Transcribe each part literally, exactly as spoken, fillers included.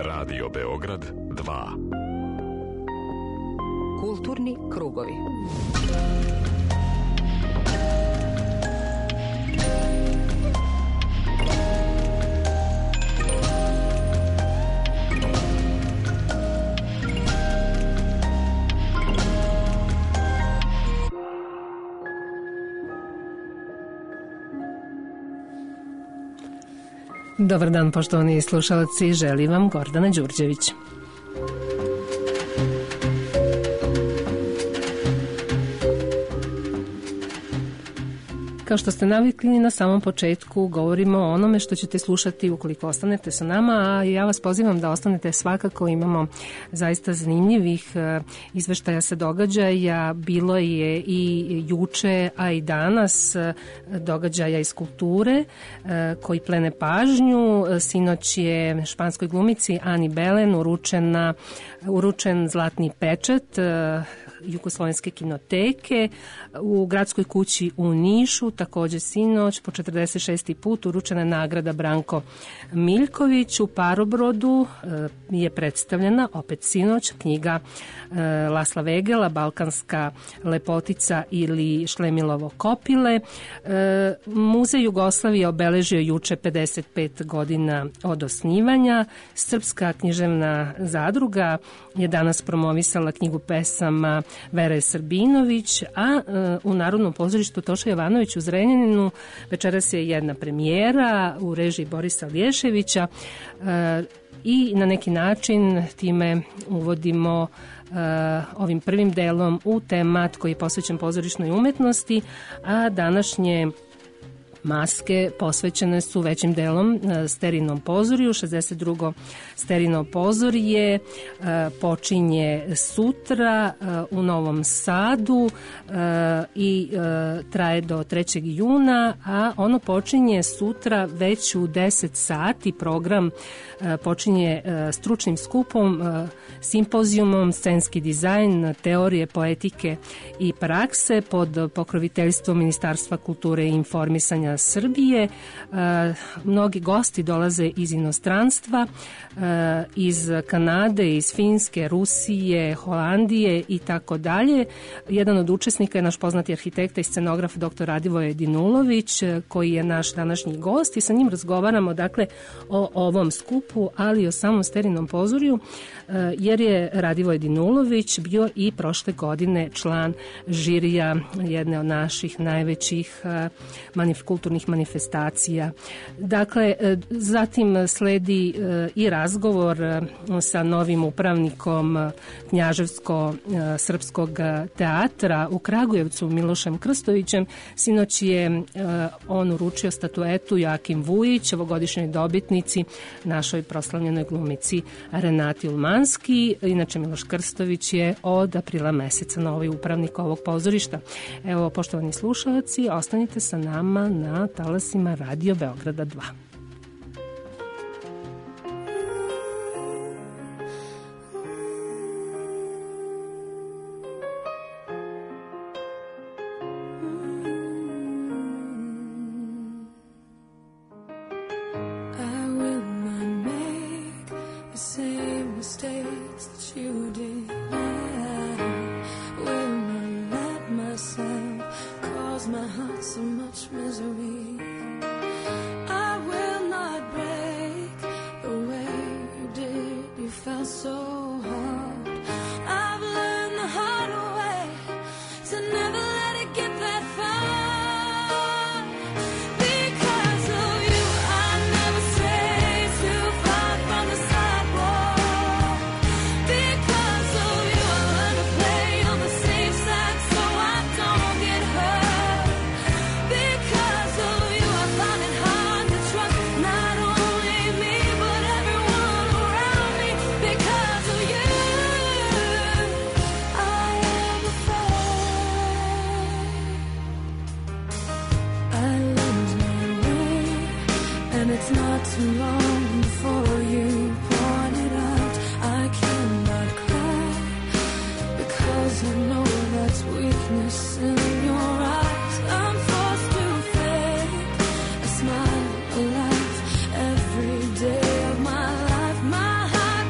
Radio Beograd dva. Kulturni krugovi. Dobar dan, poštovani slušalci, želim vam Gordana Đurđević. Kao što ste navikli, na samom početku govorimo o onome što ćete slušati ukoliko ostanete sa nama, a ja vas pozivam da ostanete svakako. Imamo zaista zanimljivih izveštaja sa događaja. Bilo je i juče, a i danas događaja iz kulture koji plene pažnju. Sinoć je španskoj glumici Ani Belen uručena, uručen zlatni pečat Jugoslovenske kinoteke u gradskoj kući u Nišu. Također sinoć po četrdeset šesti put uručena nagrada Branko Miljković. U Parobrodu je predstavljena opet sinoć knjiga Lasla Vegela Balkanska lepotica ili Šlemilovo kopile. Muzej Jugoslavije obeležio juče pedeset pet godina od osnivanja. Srpska književna zadruga je danas promovisala knjigu pesama Vere Srbinović, a u Narodnom pozorištu Toša Jovanović u Zrenjaninu večeras je jedna premijera u režiji Borisa Lješevića i na neki način time uvodimo ovim prvim delom u temat koji je posvećen pozorišnoj umetnosti, a današnje maske posvećene su većim delom Sterinom pozoriju. šezdeset drugo Sterino pozorje počinje sutra u Novom Sadu i traje do trećeg juna, a ono počinje sutra već u deset sati. Program počinje stručnim skupom, simpozijumom Scenski dizajn, teorije, poetike i prakse pod pokroviteljstvom Ministarstva kulture i informisanja Srbije. Mnogi gosti dolaze iz inostranstva, iz Kanade, iz Finske, Rusije, Holandije i tako dalje. Jedan od učesnika je naš poznati arhitekta i scenograf dr. Radivoje Dinulović, koji je naš današnji gost, i sa njim razgovaramo dakle o ovom skupu, ali i o samom Sterinom pozorju, jer je Radivoje Dinulović bio i prošle godine član žirija jedne od naših najvećih manif, kulturnih manifestacija. Dakle, zatim sledi i razgovor sa novim upravnikom Knjaževsko-srpskog teatra u Kragujevcu, Milošem Krstovićem. Sinoć je on uručio statuetu Joakim Vujić, ovogodišnjoj dobitnici, našoj proslavljenoj glumici Renati Ulmanski. Inače, Miloš Krstović je od aprila meseca novi upravnik ovog pozorišta. Evo, poštovani slušalci, ostanite sa nama na talasima Radio Beograda dva. Every day of my life, my heart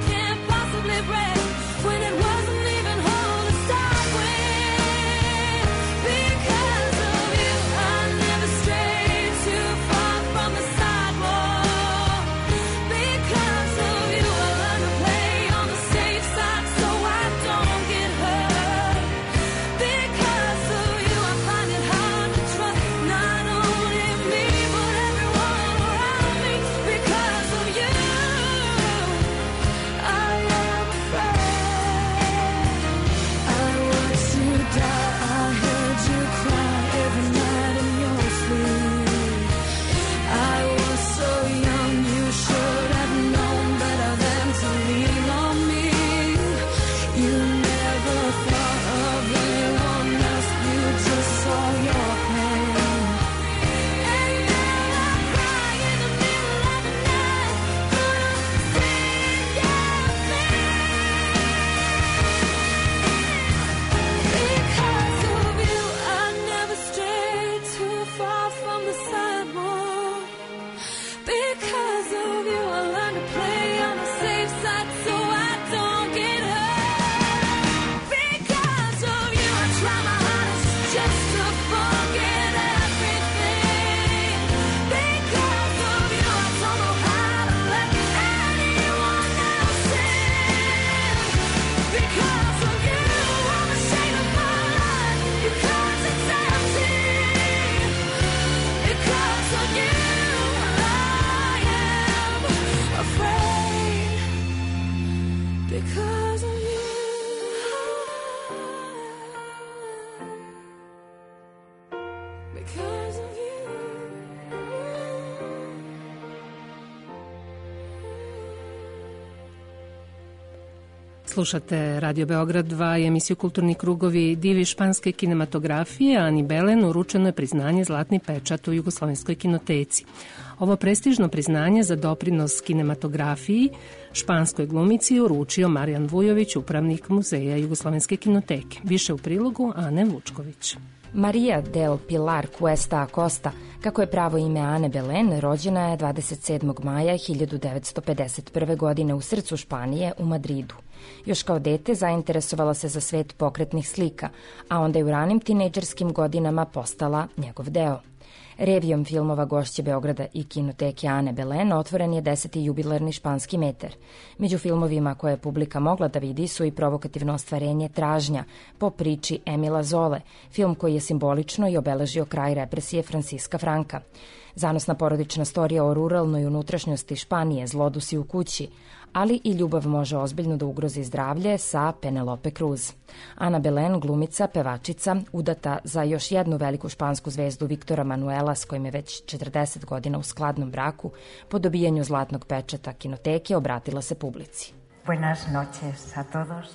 Slušate Radio Beograd dva i emisiju Kulturni krugovi. Divi španske kinematografije Ani Belen uručeno je priznanje Zlatni pečat u Jugoslovenskoj kinoteci. Ovo prestižno priznanje za doprinos kinematografiji španskoj glumici uručio Marijan Vujović, upravnik Muzeja Jugoslovenske kinoteke. Više u prilogu Ane Vučković. Maria del Pilar Cuesta Acosta, kako je pravo ime Ane Belen, rođena je dvadeset sedmog maja hiljadu devetsto pedeset prve. godine u srcu Španije u Madridu. Još kao dete zainteresovala se za svet pokretnih slika, a onda je u ranim tinejdžerskim godinama postala njegov deo. Revijom filmova gošće Beograda i kinoteke Ane Belen otvoren je deseti jubilarni španski metar. Među filmovima koje je publika mogla da vidi su i provokativno ostvarenje Tražnja po priči Emila Zole, film koji je simbolično i obeležio kraj represije Franciska Franka. Zanosna porodična storija o ruralnoj unutrašnjosti Španije, Zlodusi u kući, ali i Ljubav može ozbiljno da ugrozi zdravlje sa Penelope Cruz. Ana Belen, glumica, pevačica, udata za još jednu veliku špansku zvezdu Viktora Manuela, s kojim je već četrdeset godina u skladnom braku, po dobijanju Zlatnog pečata kinoteke obratila se publici. Buenas noches a todos.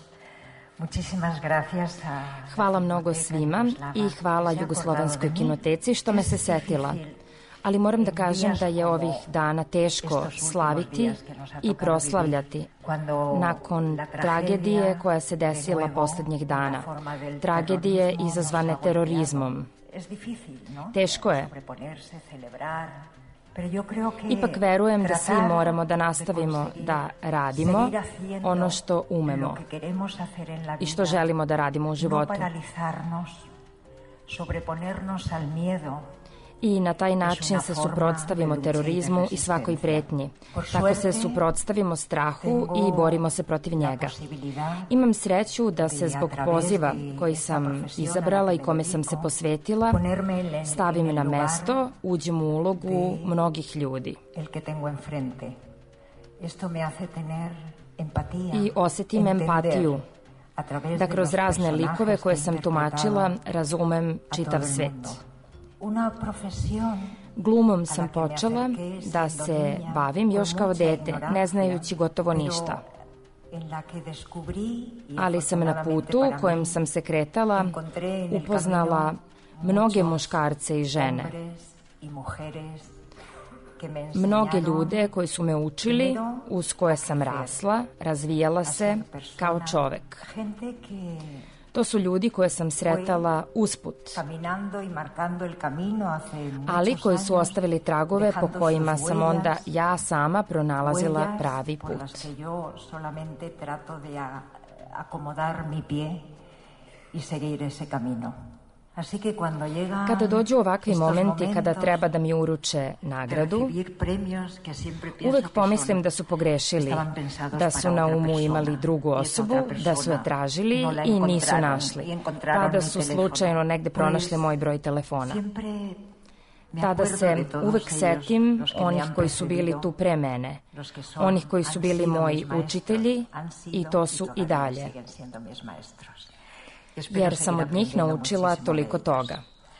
Hvala mnogo svima i hvala Jugoslovenskoj kinoteci što me se setila. Ali moram da kažem da je ovih dana teško slaviti i proslavljati nakon tragedije koja se desila poslednjih dana. Tragedije izazvane terorizmom. Teško je. Ipak verujem da svi moramo da nastavimo da radimo ono što umemo i što želimo da radimo u životu. I na taj način se suprotstavimo terorizmu i svakoj pretnji. Tako se suprotstavimo strahu i borimo se protiv njega. Imam sreću da se zbog poziva koji sam izabrala i kome sam se posvetila stavim na mesto, uđem u ulogu mnogih ljudi. I osetim empatiju, da kroz razne likove koje sam tumačila razumem čitav svet. Glumom sam počela da se bavim još kao dete, ne znajući gotovo ništa. Ali sam na putu kojem sam se kretala upoznala mnoge muškarce i žene. Mnoge ljude koji su me učili, uz koje sam rasla, razvijala se kao čovek. To su ljudi koje sam sretala usput, ali koji su ostavili tragove po kojima sam onda ja sama pronalazila pravi put. Kada dođu ovakvi momenti kada treba da mi uruče nagradu, uvek pomislim da su pogrešili, da su na umu imali drugu osobu, da su je tražili i nisu našli, pa da su slučajno negde pronašli moj broj telefona. Tada se uvek setim onih koji su bili tu pre mene, onih koji su bili moji učitelji i to su i dalje. Jer sam od njih naučila toliko toga.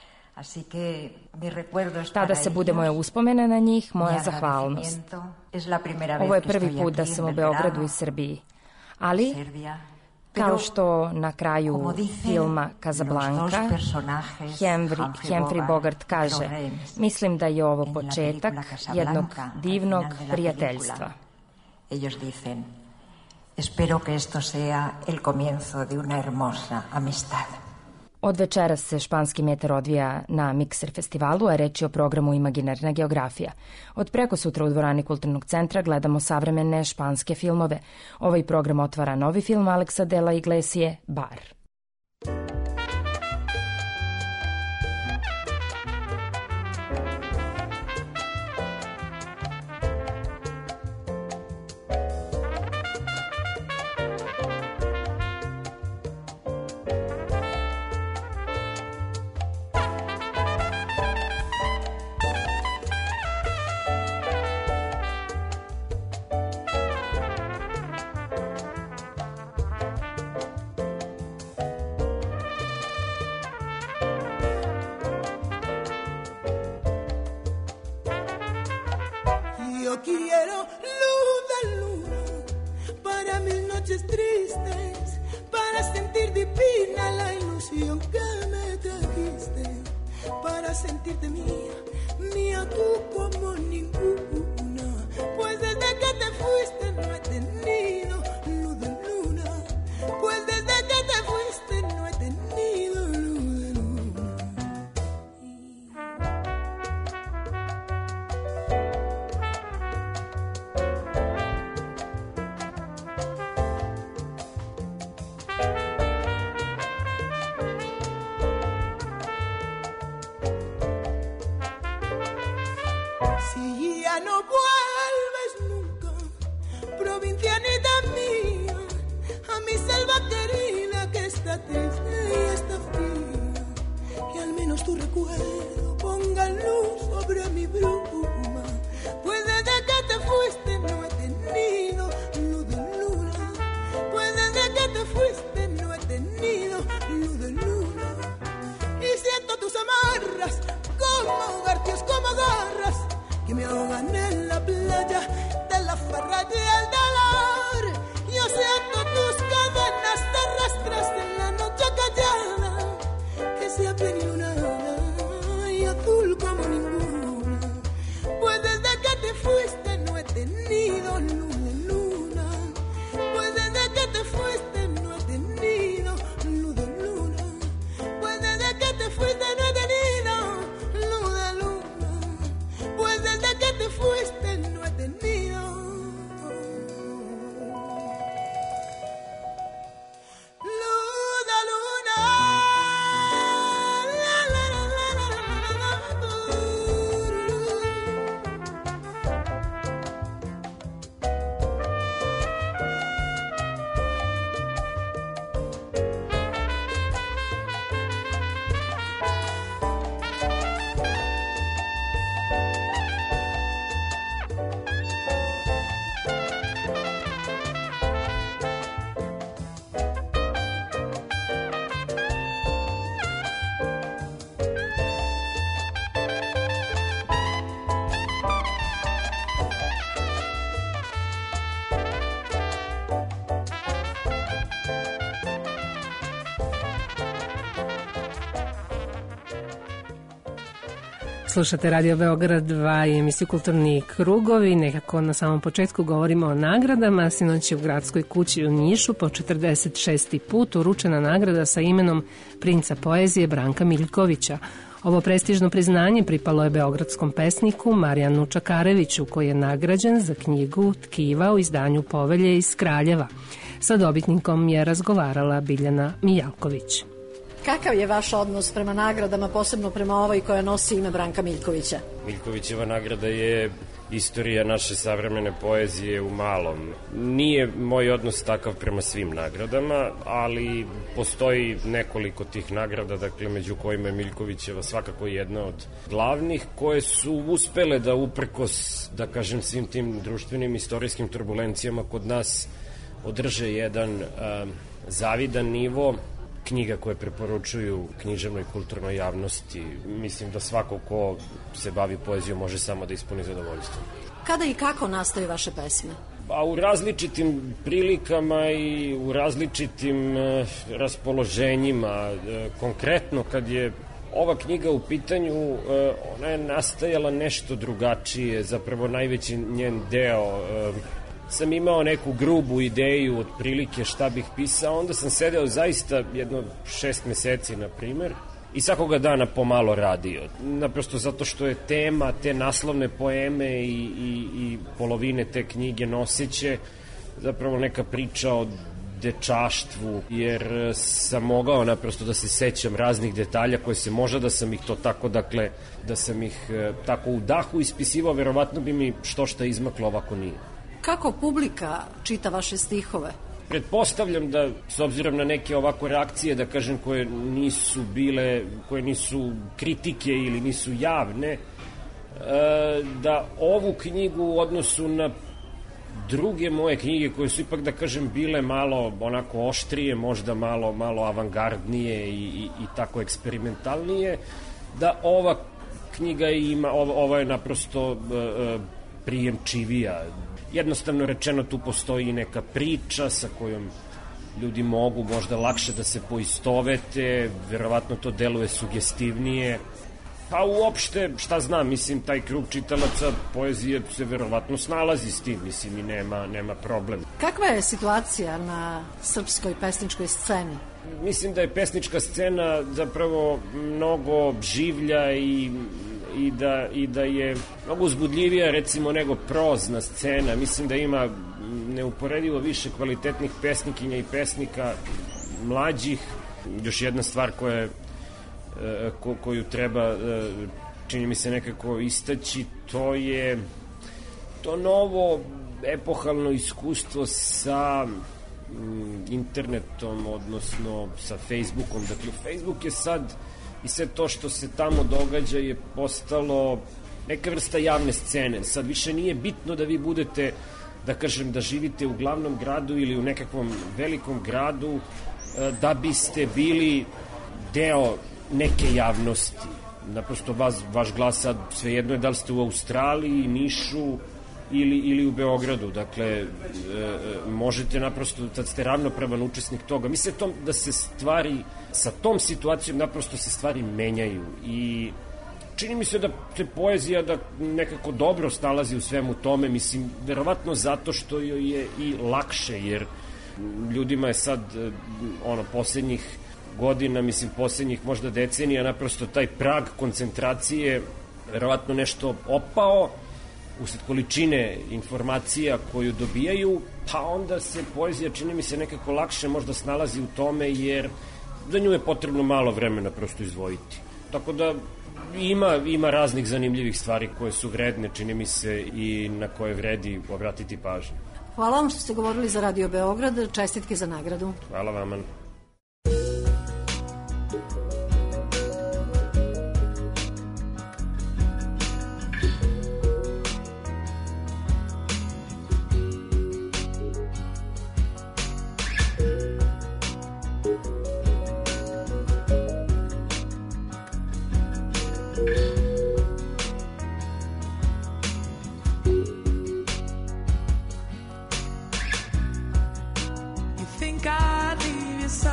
Tada se bude moje uspomene na njih, moja zahvalnost. Ovo je prvi put da sam u Beogradu i Srbiji, ali kao što na kraju filma Casablanca Humphrey, Humphrey Bogart kaže, mislim da je ovo početak jednog divnog prijateljstva. Espero que esto sea el comienzo de una hermosa amistad. Od večeras se španski metar odvija na Mikser festivalu, a reč je o programu Imaginarna geografija. Od preko sutra u dvorani Kulturnog centra gledamo savremene španske filmove. Ovaj program otvara novi film Alexa de la Iglesie, Bar. quiero luz de luna para mis noches tristes, para sentir divina la ilusión que me trajiste, para sentirte mía, mía tú como ninguna, pues desde que te fuiste no he tenido luz de luna, pues desde que te fuiste no he tenido luz de luna. Si ya no vuelves nunca, provincianita mía, a mi selva querida que está triste y está fría, que al menos tu recuerdo ponga luz sobre mi bruma, pues desde que te fuiste no he tenido luz de luna, pues desde que te fuiste no he tenido luz de luna, y siento tus amarras como garfios, como garras que me ahogan en la playa de la farra y el dolor. Yo siento tus cadenas terrestres en la noche callada, que se abren iluminada y azul como ninguna, pues desde que te fuiste no he tenido luz de luna, pues desde que te fuiste no he tenido luz de luna, pues desde que te fuiste no he tenido luz de luna, pues desde que te fuiste no he tenido luz de luna. La, la, la, la, la, la, la. Slušate Radio Beograd dva i emisiju Kulturni krugovi. Nekako na samom početku govorimo o nagradama. Sinoć je u Gradskoj kući u Nišu po četrdeset šesti put uručena nagrada sa imenom princa poezije Branka Miljkovića. Ovo prestižno priznanje pripalo je beogradskom pesniku Marijanu Čakareviću, koji je nagrađen za knjigu Tkiva u izdanju Povelje iz Kraljeva. Sa dobitnikom je razgovarala Biljana Mijalković. Kakav je vaš odnos prema nagradama, posebno prema ovoj koja nosi ime Branka Miljkovića? Miljkovićeva nagrada je istorija naše savremene poezije u malom. Nije moj odnos takav prema svim nagradama, ali postoji nekoliko tih nagrada, dakle među kojima je Miljkovićeva svakako jedna od glavnih, koje su uspele da uprkos, da kažem, svim tim društvenim istorijskim turbulencijama kod nas održe jedan uh, zavidan nivo. Knjiga koje preporučuju književnoj i kulturnoj javnosti. Mislim da svako ko se bavi poezijom može samo da ispuni zadovoljstvo. Kada i kako nastaju vaše pesme? Pa u različitim prilikama i u različitim uh, raspoloženjima. Uh, konkretno kad je ova knjiga u pitanju, uh, ona je nastajala nešto drugačije, zapravo najveći njen deo. Uh, sam imao neku grubu ideju otprilike šta bih pisao, onda sam sedeo zaista jedno šest meseci, na primer, i svakoga dana pomalo radio. Naprosto zato što je tema te naslovne poeme i, i, i polovine te knjige noseće zapravo neka priča o dečaštvu, jer sam mogao naprosto da se sećam raznih detalja koje se možda da sam ih to tako, dakle, da sam ih tako u dahu ispisivao, verovatno bi mi što šta izmaklo, ovako nije. Kako publika čita vaše stihove? Pretpostavljam da, s obzirom na neke ovako reakcije, da kažem, koje nisu bile, koje nisu kritike ili nisu javne, da ovu knjigu u odnosu na druge moje knjige koje su ipak, da kažem, bile malo onako oštrije, možda malo, malo avangardnije i, i, i tako eksperimentalnije, da ova knjiga ima, ova, ova je naprosto prijemčivija. Jednostavno rečeno, tu postoji neka priča sa kojom ljudi mogu možda lakše da se poistovete, verovatno to deluje sugestivnije. Pa uopšte, šta znam, mislim, taj krug čitalaca poezije se verovatno snalazi s tim, mislim, i nema, nema problem. Kakva je situacija na srpskoj pesničkoj sceni? Mislim da je pesnička scena zapravo mnogo življa i, i, da, i da je mnogo uzbudljivija, recimo, nego prozna scena. Mislim da ima neuporedivo više kvalitetnih pesnikinja i pesnika mlađih. Još jedna stvar koja je Ko, koju treba, čini mi se, nekako istaći, to je to novo epohalno iskustvo sa internetom, odnosno sa Facebookom. Dakle, Facebook je sad, i sve to što se tamo događa je postalo neka vrsta javne scene. Sad više nije bitno da vi budete, da kažem, da živite u glavnom gradu ili u nekakvom velikom gradu da biste bili deo neke javnosti. Naprosto vas, vaš glas sad svejedno je da li ste u Australiji, Nišu ili, ili u Beogradu. Dakle, e, e, možete naprosto, tad ste ravnopravan učesnik toga. Mislim tom, da se stvari, sa tom situacijom naprosto se stvari menjaju i čini mi se da se poezija da nekako dobro snalazi u svemu tome, mislim, verovatno zato što joj je i lakše, jer ljudima je sad, ono, poslednjih godina, mislim, poslednjih možda decenija, naprosto taj prag koncentracije verovatno nešto opao usled količine informacija koju dobijaju, pa onda se poezija, čini mi se, nekako lakše možda snalazi u tome, jer za nju je potrebno malo vremena prosto izdvojiti. Tako da ima, ima raznih zanimljivih stvari koje su vredne, čini mi se, i na koje vredi obratiti pažnju. Hvala vam što ste govorili za Radio Beograd, čestitke za nagradu. Hvala vama. You think I'd leave you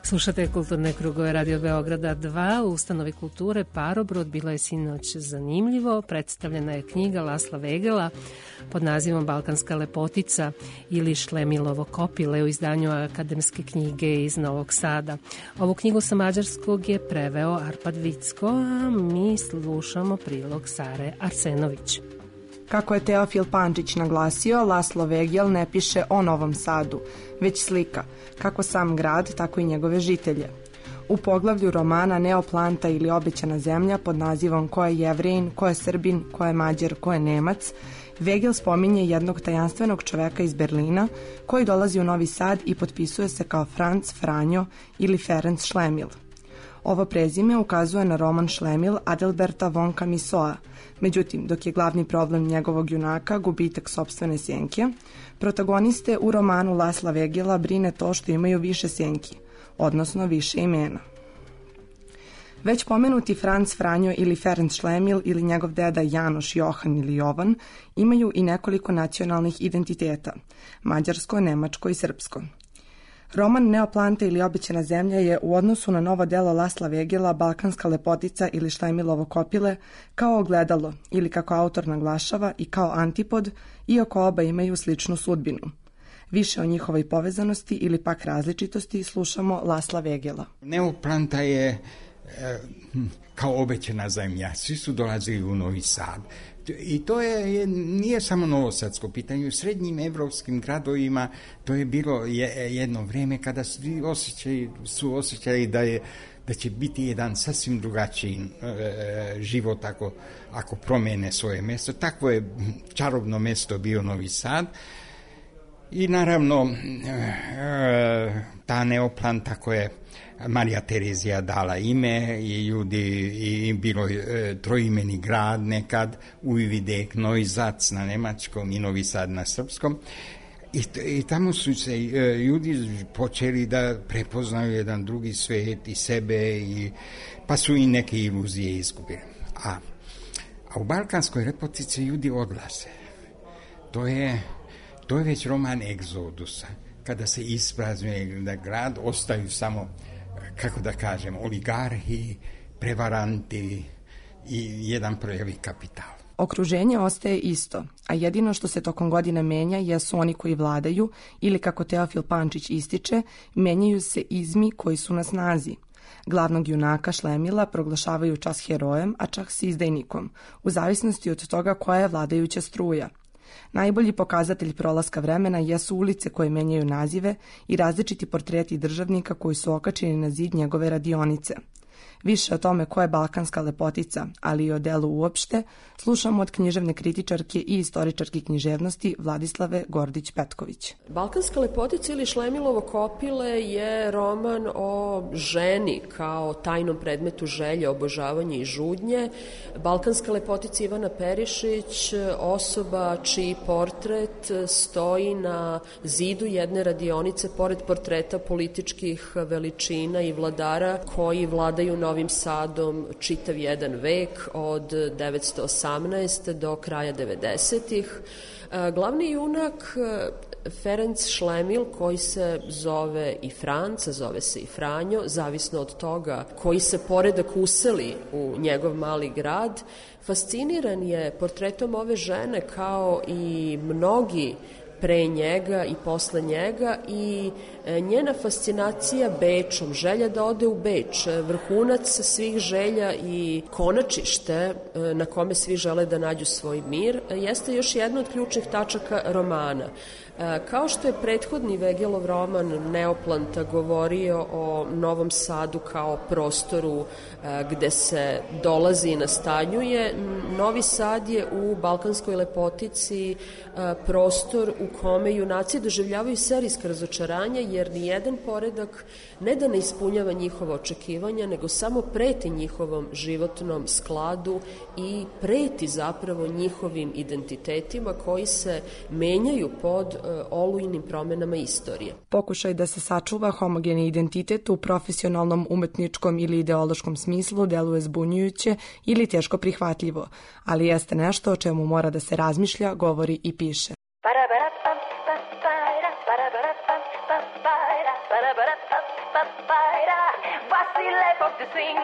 Slušate Kulturne krugove Radio Beograda dva u ustanovi kulture Parobrod. Bilo je sinoć zanimljivo. Predstavljena je knjiga Lasla Vegela pod nazivom Balkanska lepotica ili Šlemilovo kopile u izdanju Akademske knjige iz Novog Sada. Ovu knjigu sa mađarskog je preveo Arpad Vicko, a mi slušamo prilog Sare Arsenović. Kako je Teofil Pančić naglasio, Laslo Vegel ne piše o Novom Sadu, već slika, kako sam grad, tako i njegove žitelje. U poglavlju romana Neoplanta ili Obećana zemlja pod nazivom Ko je Jevrejin, ko je Srbin, ko je Mađar, ko je Nemac, Vegel spominje jednog tajanstvenog čoveka iz Berlina koji dolazi u Novi Sad i potpisuje se kao Franz Franjo ili Ferenc Šlemil. Ovo prezime ukazuje na roman Šlemil Adalberta von Camisoa. Međutim, dok je glavni problem njegovog junaka gubitak sopstvene sjenke, protagoniste u romanu Lasla Vegela brine to što imaju više sjenki, odnosno više imena. Već pomenuti Franz Franjo ili Ferenc Šlemil ili njegov deda Janoš, Johan ili Jovan imaju i nekoliko nacionalnih identiteta, mađarsko, nemačko i srpsko. Roman Neoplanta ili Obećana zemlja je u odnosu na novo delo Lasla Vegela Balkanska lepotica ili Šlemilovo kopile kao ogledalo ili kako autor naglašava i kao antipod, iako oba imaju sličnu sudbinu. Više o njihovoj povezanosti ili pak različitosti slušamo Lasla Vegela. Neoplanta je e, kao obećana zemlja. Svi su dolazili u Novi Sad. I to je, je, nije samo novosadsko pitanje. U srednjim evropskim gradovima to je bilo je, jedno vrijeme kada svi osjećali, su osjećali da, je, da će biti jedan sasvim drugačiji e, život ako, ako promene svoje mjesto. Takvo je čarobno mjesto bio Novi Sad. I naravno e, ta Neoplanta koja je Marija Terezija dala ime i ljudi i bilo je e, troimeni grad nekad, Ujvidek, Neuzac na nemačkom i Novi Sad na srpskom. I, i tamo su se e, ljudi počeli da prepoznaju jedan drugi svet i sebe, i, pa su i neke iluzije izgubili. A, a u Balkanskoj lepotici ljudi odlaze. To je, to je već roman Egzodusa, kada se ispraznjuje da grad, ostaju samo, kako da kažem, oligarhi, prevaranti i jedan prljavi kapital. Okruženje ostaje isto, a jedino što se tokom godina menja jesu oni koji vladaju ili, kako Teofil Pančić ističe, menjaju se izmi koji su na snazi. Glavnog junaka Šlemila proglašavaju čas herojem, a čas izdajnikom, u zavisnosti od toga koja je vladajuća struja. Najbolji pokazatelj prolaska vremena jesu ulice koje menjaju nazive i različiti portreti državnika koji su okačeni na zid njegove radionice. Više o tome ko je balkanska lepotica, ali i o delu uopšte, slušamo od književne kritičarke i istoričarke književnosti Vladislave Gordić-Petković. Balkanska lepotica ili Šlemilovo kopile je roman o ženi kao tajnom predmetu želje, obožavanja i žudnje. Balkanska lepotica Ivana Perišić, osoba čiji portret stoji na zidu jedne radionice pored portreta političkih veličina i vladara koji vladaju Novim Sadom čitav jedan vek od devetsto osamnaeste do kraja devedesetih. Glavni junak Ferenc Šlemil, koji se zove i Franc, zove se i Franjo, zavisno od toga koji se poredak useli u njegov mali grad, fasciniran je portretom ove žene kao i mnogi pre njega i posle njega, i njena fascinacija Bečom, želja da ode u Beč, vrhunac svih želja i konačište na kome svi žele da nađu svoj mir, jeste još jedna od ključnih tačaka romana. Kao što je prethodni Vegelov roman Neoplanta govorio o Novom Sadu kao prostoru gde se dolazi i nastanjuje, Novi Sad je u Balkanskoj lepotici prostor u kome junaci doživljavaju serijska razočaranja, jer ni jedan poredak ne da ne ispunjava njihova očekivanja, nego samo preti njihovom životnom skladu i preti zapravo njihovim identitetima koji se menjaju pod olujnim promenama istorije. Pokušaj da se sačuva homogeni identitet u profesionalnom, umetničkom ili ideološkom smislu deluje zbunjujuće ili teško prihvatljivo, ali jeste nešto o čemu mora da se razmišlja, govori i piše. Voici l'époque du swing.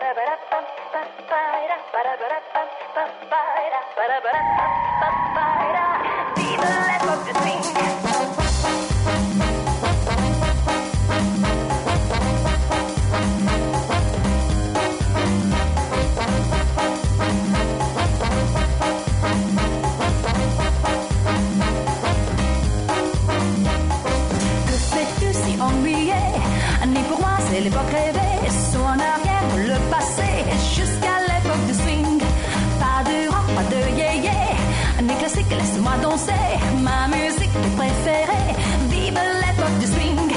Vive l'époque du swing. C'est l'époque rêvée, soit en arrière ou le passé, jusqu'à l'époque du swing. Pas de rock, pas de yé-yé, ni classique, laisse-moi danser, ma musique préférée. Vive l'époque du swing.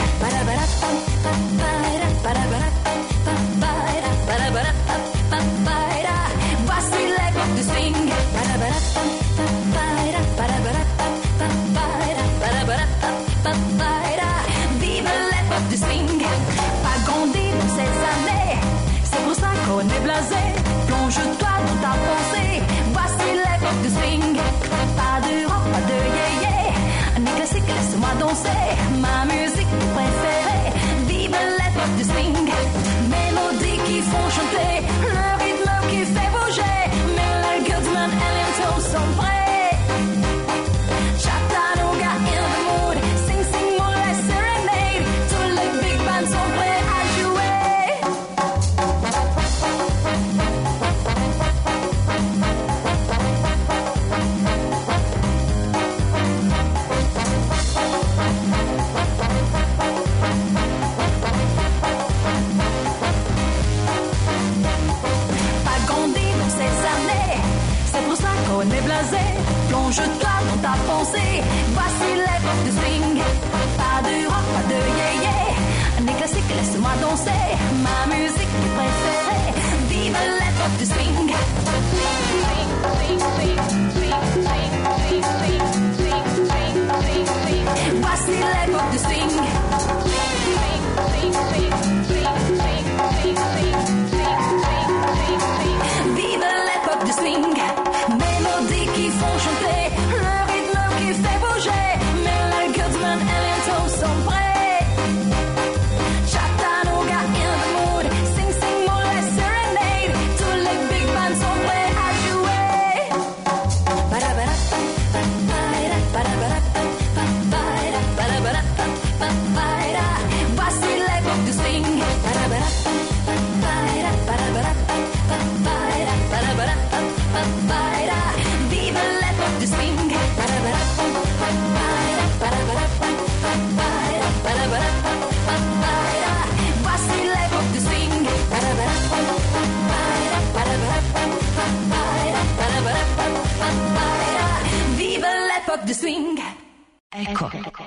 Voici l'époque du swing. Vive l'époque du swing. Ces années, c'est pour ça qu'on est blasé. Plonge-toi dans ta pensée. Voici l'époque du swing. Pas de rock, pas de yé-yé, ni classique, laisse-moi danser, ma musique préférée. Vive l'époque du swing. Mélodies qui font chanter, le rythme qui fait bouger. Miller, Goodman et Linton sont prêts. Chattanooga in the mood. Sing, sing, moonlight serenade. Tous les big bands sont prêts à jouer. On est blasé, plonge-toi dans ta pensée. Voici l'époque du swing. Pas de rock, pas de yé-yé, ni classique, laisse-moi danser, ma musique préférée. Vive l'époque du swing. Voici l'époque du swing. Vive l'époque du swing. Mélodies qui font chanter, le rythme qui fait bouger. Miller, Goodman et Linton sont prêts. Chattanooga in the mood. Sing, sing, moonlight serenade. Tous les big bands sont prêts à jouer. Voici l'époque du swing. Vive l'époque du swing. Voici l'époque du swing. Vive l'époque du swing. Eko.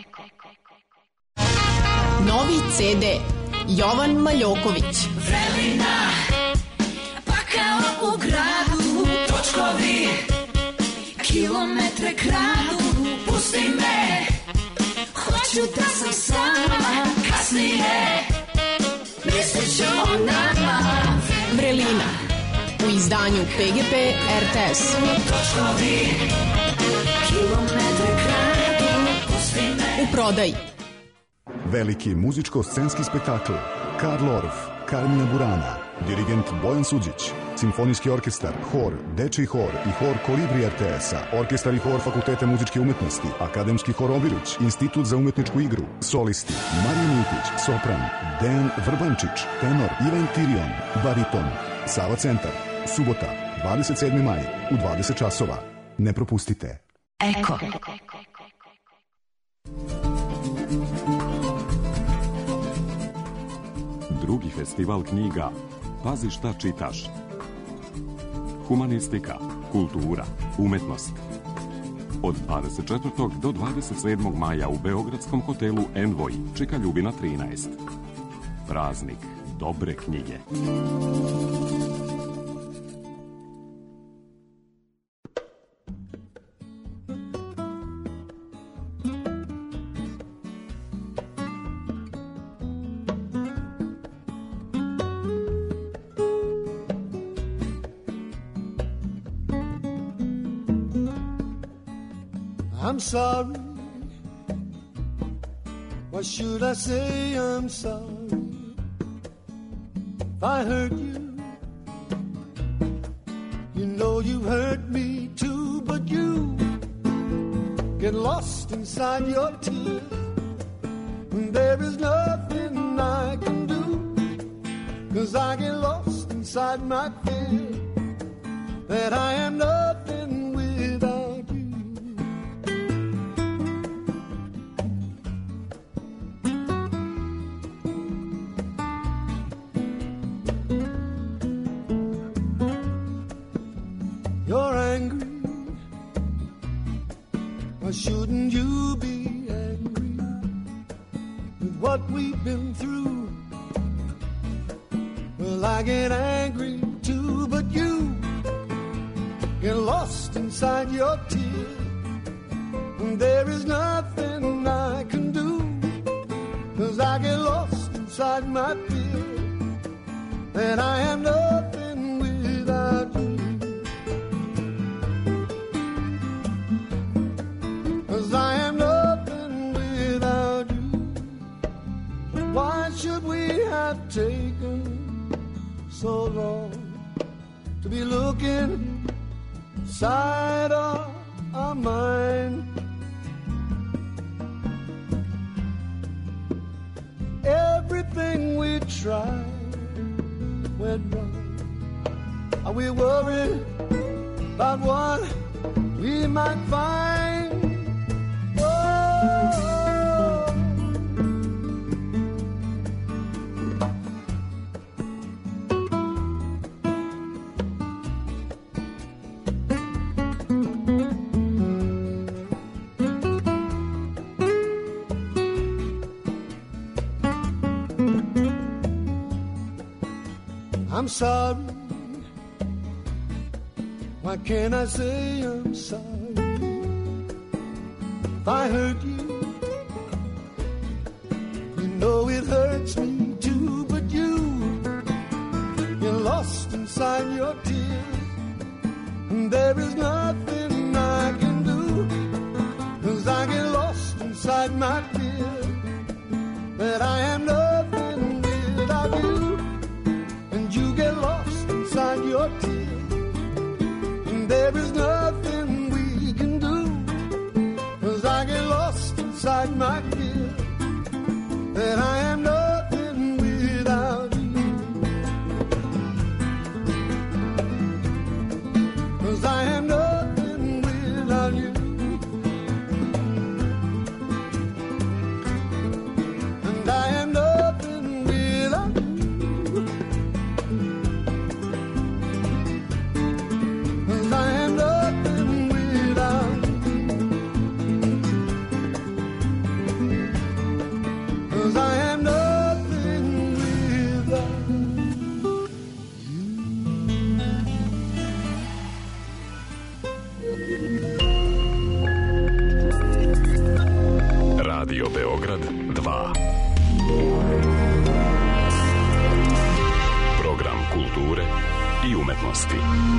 Novi ce de Jovan Maljoković. Vrelina, pa kao u gradu, točkovi, kilometre kradu, pusti me, hoću da sam sama, kasnije, mislit ću o nama. Vrelina, u izdanju P G P R T S. Točkovi, kilometre kradu, pusti me. U prodaji. Veliki muzičko-scenski spektakl Karl Orff, Carmina Burana, dirigent Bojan Suđić, simfonijski orkestar, hor, dečiji hor i hor Kolibri R T S-a, orkestar i hor Fakulteta muzičke umetnosti, akademski hor Obiruć, institut za umetničku igru, solisti, Marija Miltić, sopran, Dejan Vrbančić, tenor, Ivan Tirion, bariton, Sava centar, subota, dvadeset sedmi maj, u dvadeset časova. Ne propustite. Eko. Drugi festival knjiga Pazi šta čitaš. Humanistika, kultura, umetnost. Od dvadeset četvrtog do dvadeset sedmog maja u beogradskom hotelu Envoy čeka Ljubina trinaest. Praznik dobre knjige. I'm sorry. What should I say? I'm sorry. if I hurt you. You know you hurt me too, but you get lost inside your tears. And there is nothing I can do, 'cause I get lost inside my fear that I am nothing without you. You're angry, why shouldn't you be angry with what we've been through? Well, I get angry too, but you get lost inside your tears. And there is nothing I can do, 'cause I get lost inside my fear that I am nothing without you. 'Cause I am nothing without you. Why should we have taken so long to be looking inside of our mind? Everything we tried went wrong. Are we worried about what we might find? Oh, I'm sorry. Why can't I say I'm sorry? If I hurt you, you know it hurts me too, but you, you're lost inside your tears. And there is nothing I can do, 'cause I get lost inside my fear that I am nothing without you. You get lost inside your tears, and there is nothing we can do, 'cause I get lost inside my fear that I am nothing without you. 'Cause I am nothing without you. And I am nothing without you. Radio Beograd dva. Program kulture i umetnosti.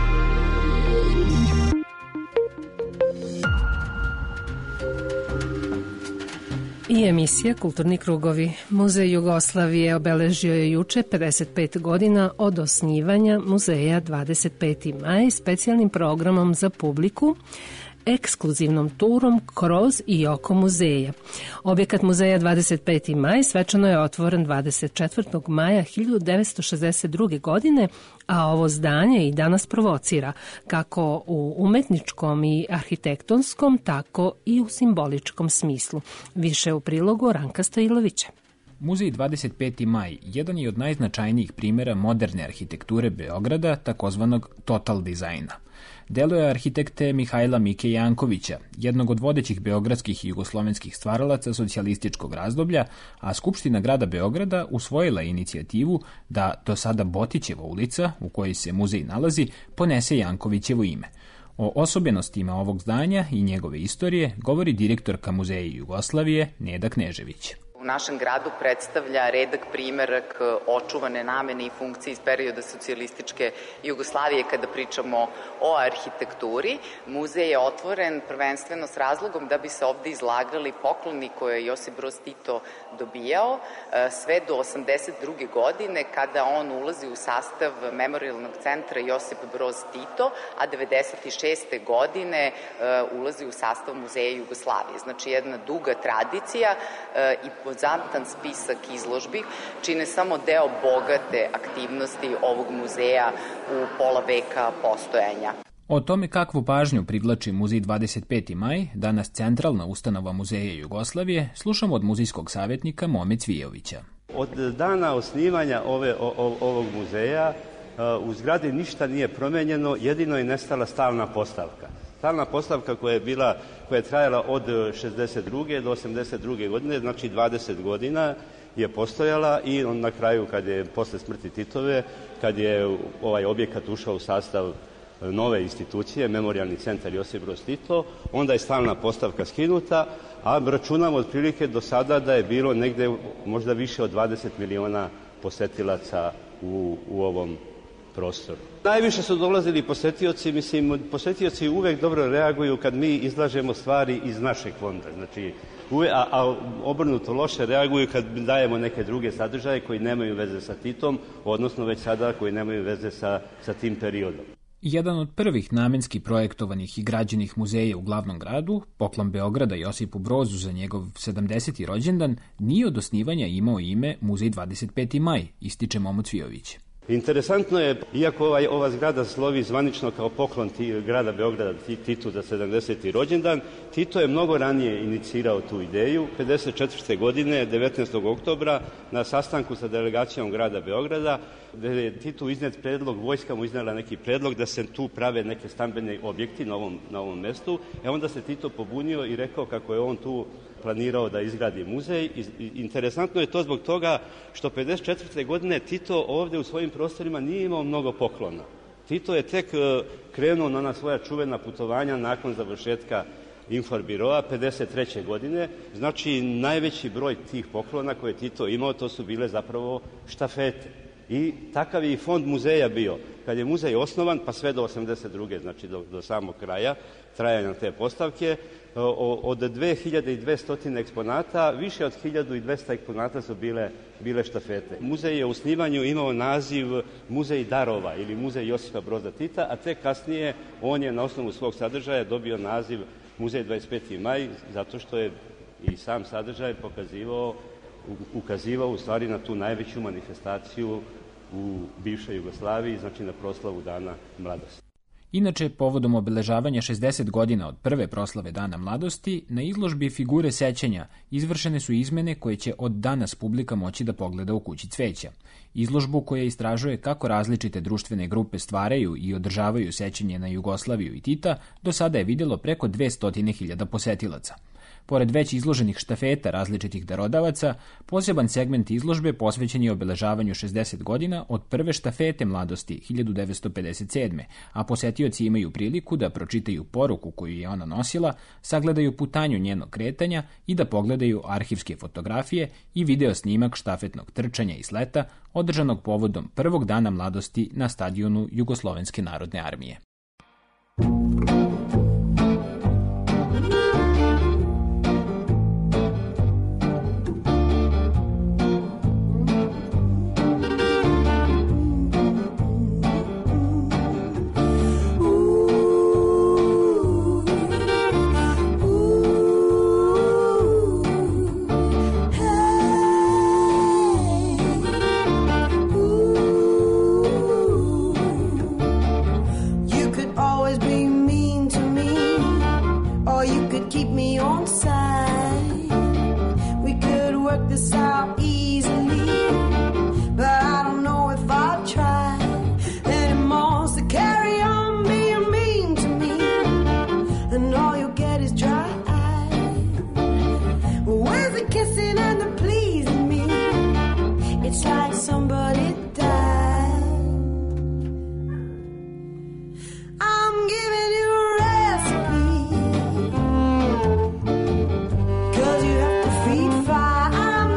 I emisija Kulturni krugovi. Muzej Jugoslavije obeležio je juče pedeset pet godina od osnivanja muzeja dvadeset peti maj specijalnim programom za publiku, ekskluzivnom turom kroz i oko muzeja. Objekat muzeja dvadeset peti maj svečano je otvoren dvadeset četvrtog maja hiljadu devetsto šezdeset druge. godine, a ovo zdanje i danas provocira kako u umetničkom i arhitektonskom, tako i u simboličkom smislu. Više u prilogu Ranka Stojilovića. Muzej dvadeset peti maj jedan je od najznačajnijih primjera moderne arhitekture Beograda, takozvanog total dizajna. Delo je arhitekte Mihajla Mike Jankovića, jednog od vodećih beogradskih i jugoslovenskih stvaralaca socijalističkog razdoblja, a Skupština grada Beograda usvojila inicijativu da do sada Botićeva ulica, u kojoj se muzej nalazi, ponese Jankovićevo ime. O osobenostima ovog zdanja i njegove istorije govori direktorka Muzeja Jugoslavije Neda Knežević. U našem gradu predstavlja redak primerak očuvane namene i funkcije iz perioda socijalističke Jugoslavije kada pričamo o arhitekturi. Muzej je otvoren prvenstveno s razlogom da bi se ovde izlagali pokloni koje je Josip Broz Tito dobijao sve do osamdeset druge godine kada on ulazi u sastav Memorijalnog centra Josip Broz Tito, a devedeset šeste godine ulazi u sastav Muzeja Jugoslavije. Znači jedna duga tradicija i impozantan spisak izložbi čine samo deo bogate aktivnosti ovog muzeja u pola veka postojanja. O tome kakvu pažnju privlači Muzej dvadeset peti maj, danas centralna ustanova Muzeja Jugoslavije, slušamo od muzejskog savjetnika Mome Cvijovića. Od dana osnivanja ove, o, ovog muzeja u zgradi ništa nije promenjeno, jedino je nestala stalna postavka. Stalna postavka koja je bila, koja je trajala od šezdeset druge do osamdeset druge godine, znači dvadeset godina je postojala i on na kraju kad je posle smrti Titove, kad je ovaj objekat ušao u sastav nove institucije, Memorijalni centar Josip Broz Tito, onda je stalna postavka skinuta, a računamo otprilike do sada da je bilo negde možda više od dvadeset miliona posetilaca u, u ovom prostoru. Najviše su dolazili posetioci, mislim, posetioci uvek dobro reaguju kad mi izlažemo stvari iz našeg fonda, znači, uvek, a, a obrnuto loše reaguju kad dajemo neke druge sadržaje koji nemaju veze sa Titom, odnosno već sada koji nemaju veze sa, sa tim periodom. Jedan od prvih namenski projektovanih i građenih muzeja u glavnom gradu, poklon Beograda Josipu Brozu za njegov sedamdeseti rođendan, nije od osnivanja imao ime Muzej dvadeset peti maj, ističe Momo Cvijović. Interesantno je, iako ovaj, ova zgrada slovi zvanično kao poklon ti, grada Beograda Titu za sedamdeseti rođendan, Tito je mnogo ranije inicirao tu ideju. pedeset četvrte godine, devetnaestog oktobra, na sastanku sa delegacijom grada Beograda, gde je Titu iznet predlog, vojska mu iznela neki predlog da se tu prave neke stambene objekti na ovom, na ovom mestu. E onda se Tito pobunio i rekao kako je on tu planirao da izgradi muzej. I, interesantno je to zbog toga što pedeset četvrte godine Tito ovde u svojim prostorima nije imao mnogo poklona. Tito je tek krenuo na ona svoja čuvena putovanja nakon završetka Inforbiroa pedeset treće godine. Znači, najveći broj tih poklona koje je Tito imao, to su bile zapravo štafete. I takav je i fond muzeja bio. Kad je muzej osnovan, pa sve do osamdeset druge, znači do, do samog kraja trajanja te postavke, od dve hiljade dvesta eksponata, više od hiljadu dvesta eksponata su bile, bile štafete. Muzej je u osnivanju imao naziv Muzej darova ili Muzej Josipa Broza Tita, a tek kasnije on je na osnovu svog sadržaja dobio naziv Muzej dvadeset peti maj, zato što je i sam sadržaj pokazivao, ukazivao u stvari na tu najveću manifestaciju u bivšoj Jugoslaviji, znači na proslavu Dana mladosti. Inače, povodom obeležavanja šezdeset godina od prve proslave Dana mladosti, na izložbi Figure sećanja izvršene su izmene koje će od danas publika moći da pogleda u Kući cveća. Izložbu koja istražuje kako različite društvene grupe stvaraju i održavaju sećanje na Jugoslaviju i Tita, do sada je vidjelo preko dvesta hiljada posetilaca. Pored već izloženih štafeta različitih darodavaca, poseban segment izložbe posvećen je obeležavanju šezdeset godina od prve štafete mladosti hiljadu devetsto pedeset sedme. a posetioci imaju priliku da pročitaju poruku koju je ona nosila, sagledaju putanju njenog kretanja i da pogledaju arhivske fotografije i video snimak štafetnog trčanja i sleta održanog povodom prvog Dana mladosti na stadionu Jugoslovenske narodne armije. I'm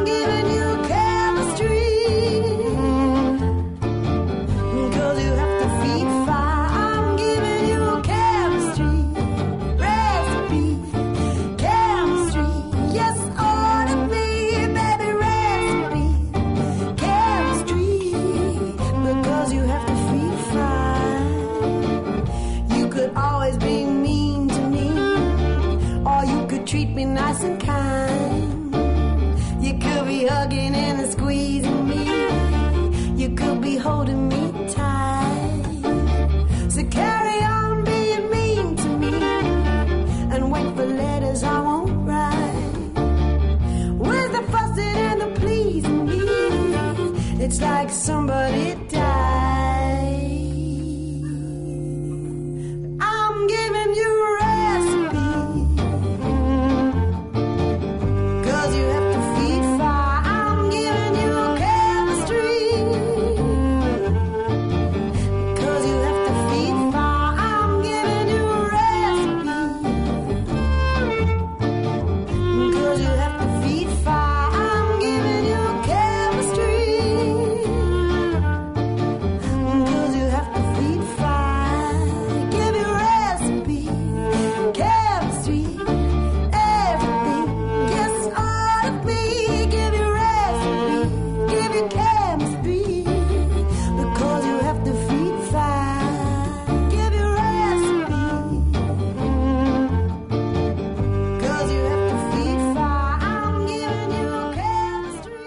It's like somebody died. I'm giving you a recipe, 'cause you have to feed fire. I'm giving you a chemistry, 'cause you have to feed fire. I'm giving you a recipe, 'cause you have to feed fire. I'm giving you a chemistry, 'cause you have to feed fire. Give you recipe, chemistry, everything gets out of me. Give you recipe, give you chemistry, because you have to feed fire. Give you recipe, 'cause you have to feed fire. I'm giving you chemistry.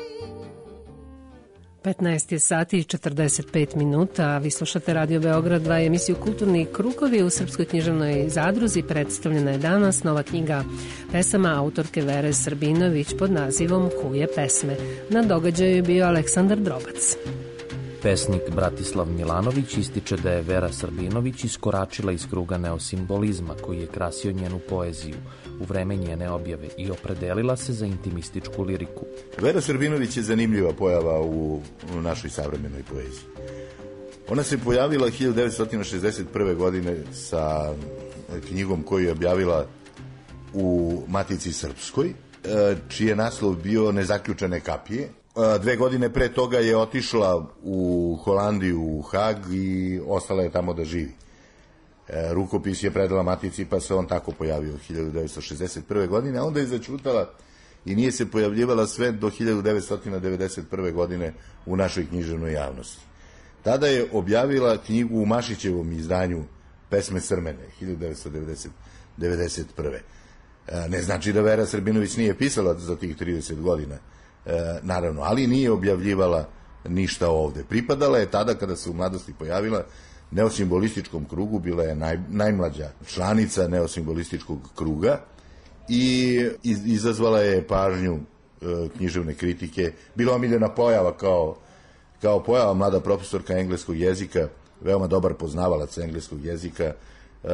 petnaest je sati i četrdeset pet minuta, a vi slušate Radio Beograd dva, emisiju Kulturni krugovi. U Srpskoj književnoj zadruzi predstavljena je danas nova knjiga pesama autorke Vere Srbinović pod nazivom Huje pesme. Na događaju je bio Aleksandar Drobac. Pesnik Bratislav Milanović ističe da je Vera Srbinović iskoračila iz kruga neosimbolizma koji je krasio njenu poeziju u vreme njene objave i opredelila se za intimističku liriku. Vera Srbinović je zanimljiva pojava u, u našoj savremenoj poeziji. Ona se pojavila hiljadu devetsto šezdeset prve. godine sa knjigom koju je objavila u Matici Srpskoj, čiji je naslov bio Nezaključane kapije. Dve godine pre toga je otišla u Holandiju, u Hag, i ostala je tamo da živi. Rukopis je predala Matici, pa se on tako pojavio hiljadu devetsto šezdeset prve. godine, a onda je začutala i nije se pojavljivala sve do hiljadu devetsto devedeset prve. godine u našoj književnoj javnosti. Tada je objavila knjigu u Mašićevom izdanju Pesme Srmene, hiljadu devetsto devedeset prve. Ne znači da Vera Srbinović nije pisala za tih trideset godina, naravno, ali nije objavljivala ništa ovde. Pripadala je tada, kada se u mladosti pojavila, neosimbolističkom krugu, bila je naj, najmlađa članica neosimbolističkog kruga i iz, izazvala je pažnju e, književne kritike. Bila omiljena pojava kao, kao pojava, mlada profesorka engleskog jezika, veoma dobar poznavalac engleskog jezika, e,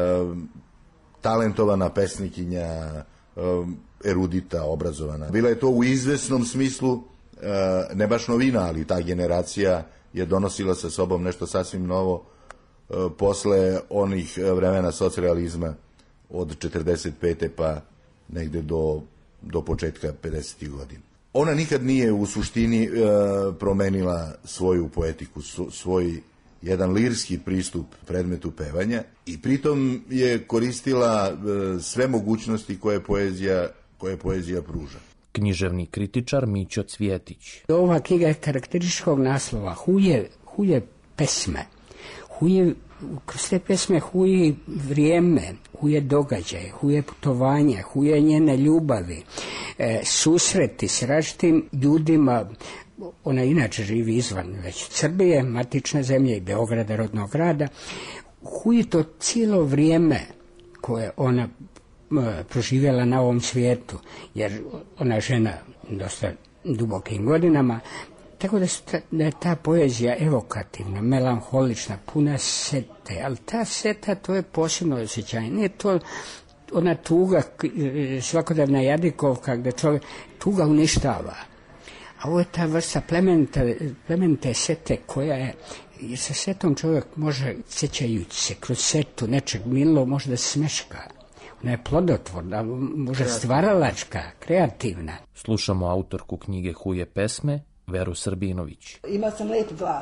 talentovana pesnikinja, e, erudita, obrazovana. Bila je to u izvesnom smislu, e, ne baš novina, ali ta generacija je donosila sa sobom nešto sasvim novo e, posle onih vremena socrealizma od četrdeset pete pa negde do, do početka pedesetih godina. Ona nikad nije u suštini e, promenila svoju poetiku, su, svoj jedan lirski pristup predmetu pevanja i pritom je koristila e, sve mogućnosti koje poezija, koje poezija pruža. Književni kritičar Mićo Cvjetić. Ova knjiga je karakterističkog naslova, huje, huje pesme. Huje, kroz te pesme huje vrijeme, huje događaje, huje putovanja, huje njene ljubavi, e, susreti s različitim ljudima. Ona inače živi izvan već Srbije, matične zemlje i Beograda, rodnog grada. Huje to cijelo vrijeme koje ona e, proživjela na ovom svijetu, jer ona je žena dosta dubokim godinama, tako da, ta, da je ta poezija evokativna, melanholična, puna sete, ali ta seta, to je posebno osjećanje. Nije to ona tuga, svakodnevna jadikovka gde čovjek tuga uništava. A ovo je ta vrsta plemenite, plemenite sete koja je, jer sa setom čovjek može, sjećajući se kroz setu nečeg milo, može da se smeška. Ona je plodotvorna, može stvaralačka, kreativna. Slušamo autorku knjige Huje pesme, Veru Srbinović. Ima sam lep glas.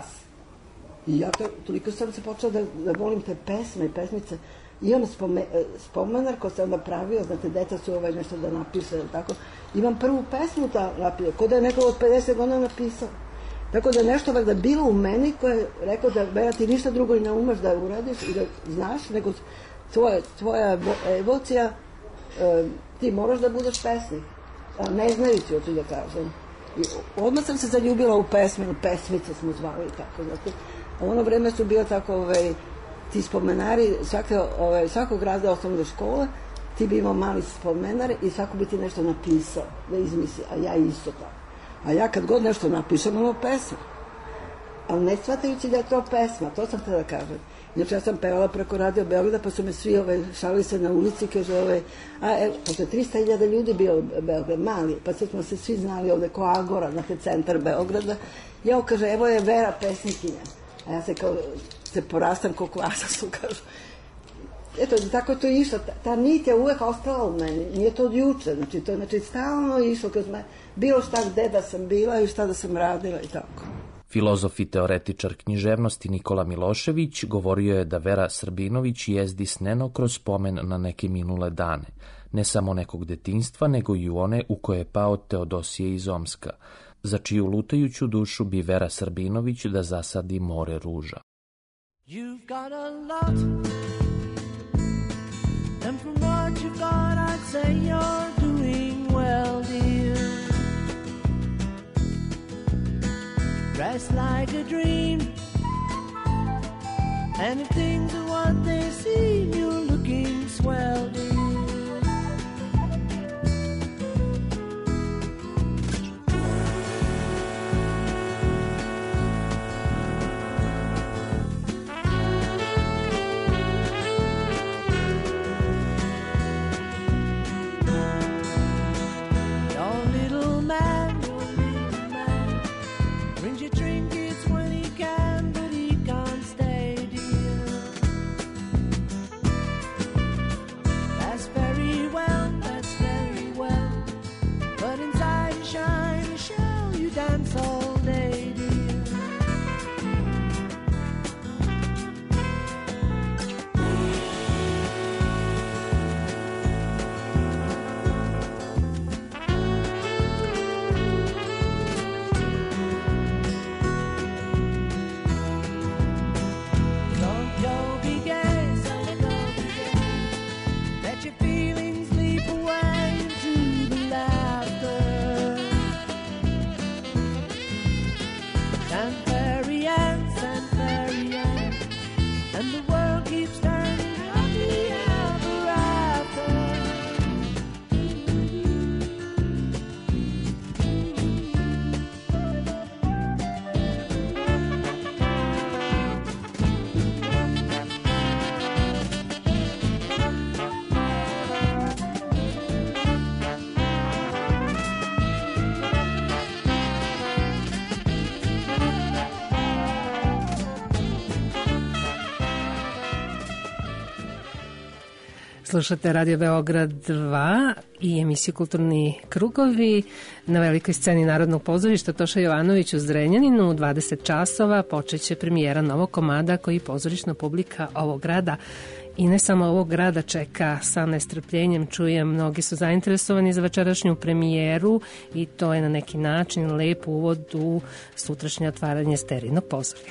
I ja to, toliko sam se počela da, da volim te pesme i pesmice. Imam spome, spomenar ko sam napravio, znate, deca su ovaj nešto da napiše, tako. Imam prvu pesmu da napisao, ko da je neko od pedeset godina napisao. Tako da nešto da bilo u meni koje je rekao da Vera, ti ništa drugo i ne umeš da uradiš i da znaš, nego tvoja, tvoja emocija, e, ti moraš da budeš pesnik. A ne znajući, hoću da kažem. I odmah sam se zaljubila u pesme, pesmice smo zvali tako, znate. A u ono vreme su bio tako, ovaj, ti spomenari, svake, ovaj, svakog razda osnovne škole, ti bi imao mali spomenar i svako bi ti nešto napisao, da izmisli, a ja isto tako. A ja kad god nešto napišem, imam pesmu. ali ne shvatajući da je to pesma, to sam htjela da kažem. Znači ja sam pevala preko Radio Beograda, pa su me svi ove, šalili se na ulici, kaže ove, a evo, pošto je trista hiljada ljudi bio Beograd, mali, pa sad smo se svi znali ovde ko Agora, znate, centar Beograda. Ja kaže, evo je Vera pesnikinja. A ja se kao, se porastam ko klasa su, kažu. Eto, tako je to išlo, ta, ta nit je uvek ostala u meni, nije to od juče, znači to je znači, stalno išlo, kad me, bilo šta gde da sam bila i šta da sam radila i tako. Filozof i teoretičar književnosti Nikola Milošević govorio je da Vera Srbinović jezdi sneno kroz spomen na neke minule dane, ne samo nekog detinjstva, nego i u one u koje je pao Teodosije iz Omska, za čiju lutajuću dušu bi Vera Srbinović da zasadi more ruža. You've got a lot, and from what you've got I'd say you're doing well, dear. Dressed like a dream, and if things are what they seem, you're looking swell, dear. Slušate Radio Beograd dva i emisiju Kulturni krugovi na velikoj sceni Narodnog pozorišta Toša Jovanović u Zrenjaninu. U dvadeset časova počeće premijera novog komada koji pozorišna publika ovog grada i ne samo ovog grada čeka sa nestrpljenjem. Čujem, mnogi su zainteresovani za večerašnju premijeru i to je na neki način lep uvod u sutrašnje otvaranje Sterijnog pozorja.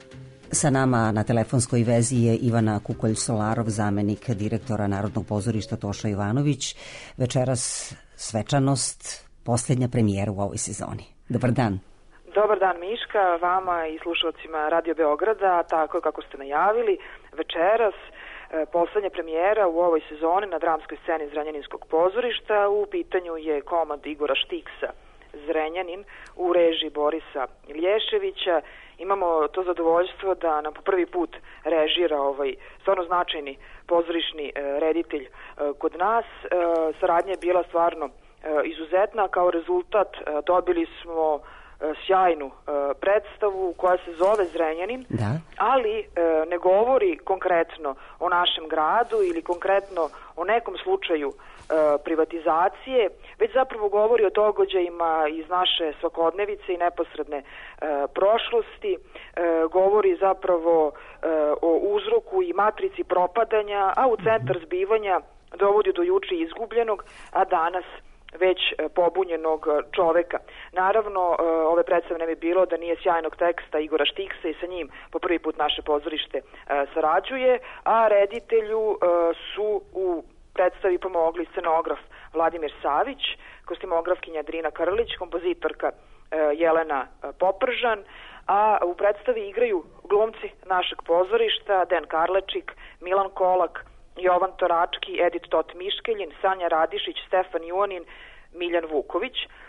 Sa nama na telefonskoj vezi je Ivana Kukolj-Solarov, zamenik direktora Narodnog pozorišta Toša Jovanović. Večeras svečanost, posljednja premijera u ovoj sezoni. Dobar dan. Dobar dan Miška, vama i slušalcima Radio Beograda, tako kako ste najavili. Večeras poslednja premijera u ovoj sezoni na dramskoj sceni Zrenjaninskog pozorišta. U pitanju je komad Igora Štiksa, Zrenjanin, u režiji Borisa Lješevića. Imamo to zadovoljstvo da nam po prvi put režira ovaj stvarno značajni pozorišni reditelj kod nas. Saradnja je bila stvarno izuzetna. Kao rezultat dobili smo sjajnu predstavu koja se zove Zrenjanin, da. ali ne govori konkretno o našem gradu ili konkretno o nekom slučaju privatizacije, već zapravo govori o događajima iz naše svakodnevice i neposredne prošlosti, govori zapravo o uzroku i matrici propadanja, a u centar zbivanja dovodi do juče izgubljenog, a danas već pobunjenog čoveka. Naravno, ove predstave ne bi bilo da nije sjajnog teksta Igora Štiksa i sa njim po prvi put naše pozorište sarađuje, a reditelju su u predstavi pomogli scenograf Vladimir Savić, kostimografkinja Drina Krlić, kompozitorka Jelena Popržan, a u predstavi igraju glumci našeg pozorišta, Den Karlečik, Milan Kolak, Jovan Torački, Edit Tot Miškeljin, Sanja Radišić, Stefan Juanin, Miljan Vuković.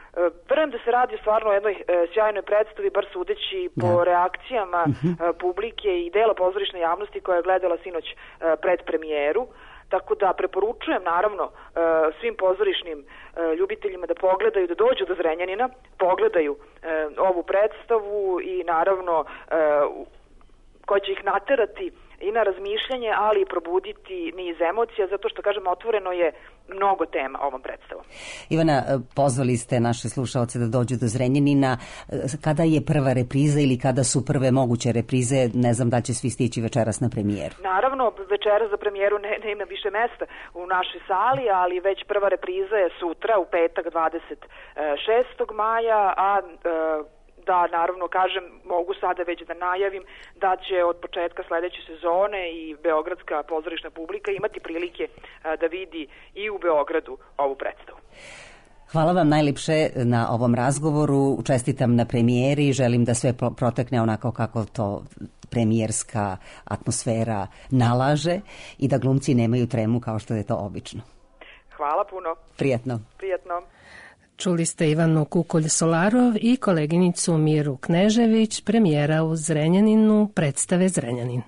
Verujem da se radi stvarno o jednoj e, sjajnoj predstavi, bar sudeći po Da. reakcijama Mhm. e, publike i dela pozorišne javnosti koja je gledala sinoć e, pred premijeru. Tako da preporučujem naravno e, svim pozorišnim e, ljubiteljima da pogledaju, da dođu do Zrenjanina, pogledaju e, ovu predstavu i naravno e, koja će ih naterati i na razmišljanje, ali i probuditi niz emocija, zato što, kažem, otvoreno je mnogo tema ovom predstavom. Ivana, pozvali ste naše slušaoce da dođu do Zrenjanina. Kada je prva repriza ili kada su prve moguće reprize? Ne znam da će svi stići večeras na premijeru. Naravno, večeras za premijeru ne, nema više mesta u našoj sali, ali već prva repriza je sutra, u petak dvadeset šestog maja, a e, da, naravno, kažem, mogu sada već da najavim da će od početka sledeće sezone i beogradska pozorišna publika imati prilike a, da vidi i u Beogradu ovu predstavu. Hvala vam najlepše na ovom razgovoru. Čestitam na premijeri. Želim da sve protekne onako kako to premijerska atmosfera nalaže i da glumci nemaju tremu kao što je to obično. Hvala puno. Prijatno. Prijatno. Čuli ste Ivanu Kukolj-Solarov i koleginicu Miru Knežević, premijera u Zrenjaninu, predstave Zrenjanin.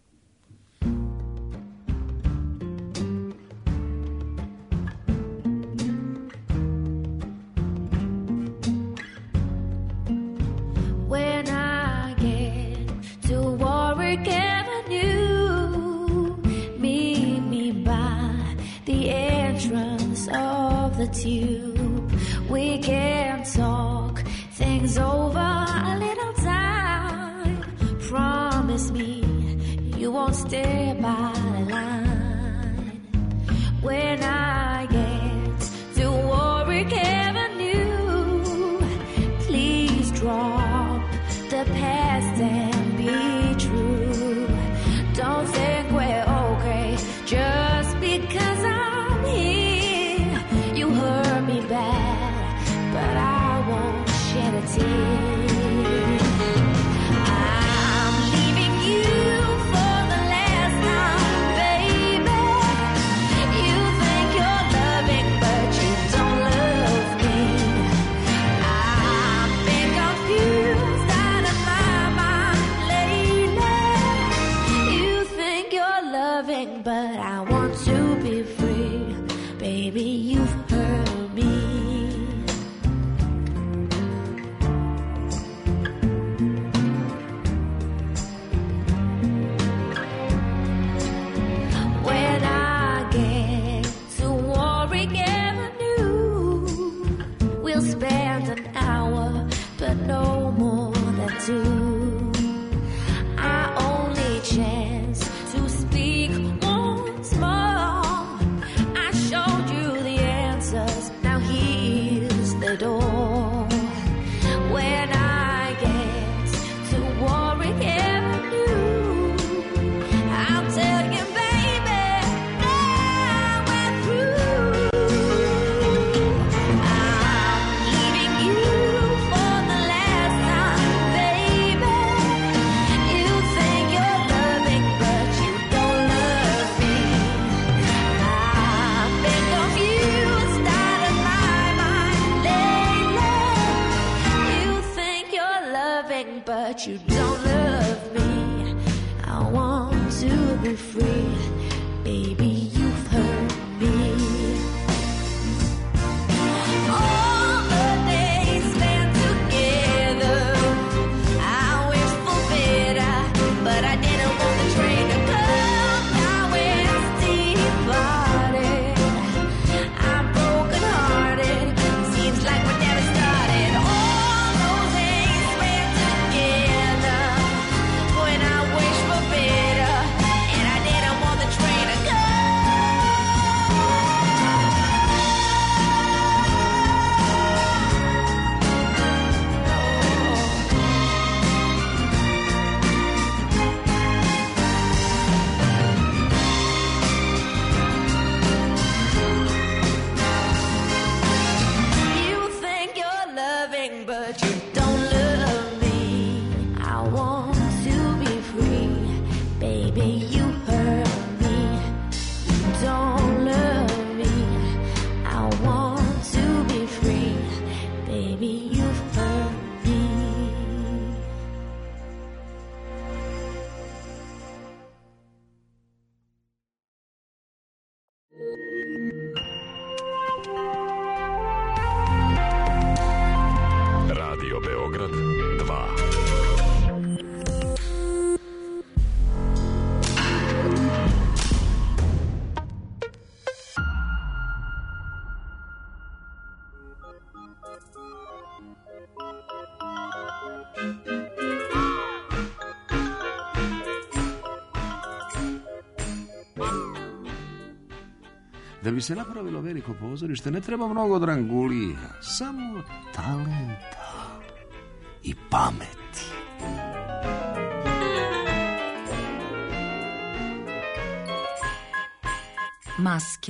When I get to Warwick Avenue, meet me by the entrance of the tube. We can talk things over a little time. Promise me you won't stay by the line. When I get to Warwick Avenue, please drop the past and be true. Don't think we're okay just because I'm here. You hurt me bad, but I won't shed a tear. I'm leaving you for the last time, baby. You think you're loving, but you don't love me. I've been confused out of my mind lately. You think you're loving, but I want to be free. Baby, you've hurt me. When I get to Warwick Avenue, we'll spend an hour, but no more than two. Our only chance to speak once more. I showed you the answers, now here's the door. When I get to Warwick Avenue, I'll tell you, baby, now we're through. I'm leaving you for the last time, baby. You think you're loving, but you don't love me. I've been confused out of my mind lately. You think you're loving, but you don't love me. I want to be free, baby, you've hurt me. All the days spent together, I wish for better, but I didn't want the train to come. Now we're departed. I'm broken hearted. Seems like we never started. All those days spent together, when I wish for better, and I didn't want the train to come. Da bi se napravilo veliko pozorište ne treba mnogo drangulija, samo talenta i pameti. Maske.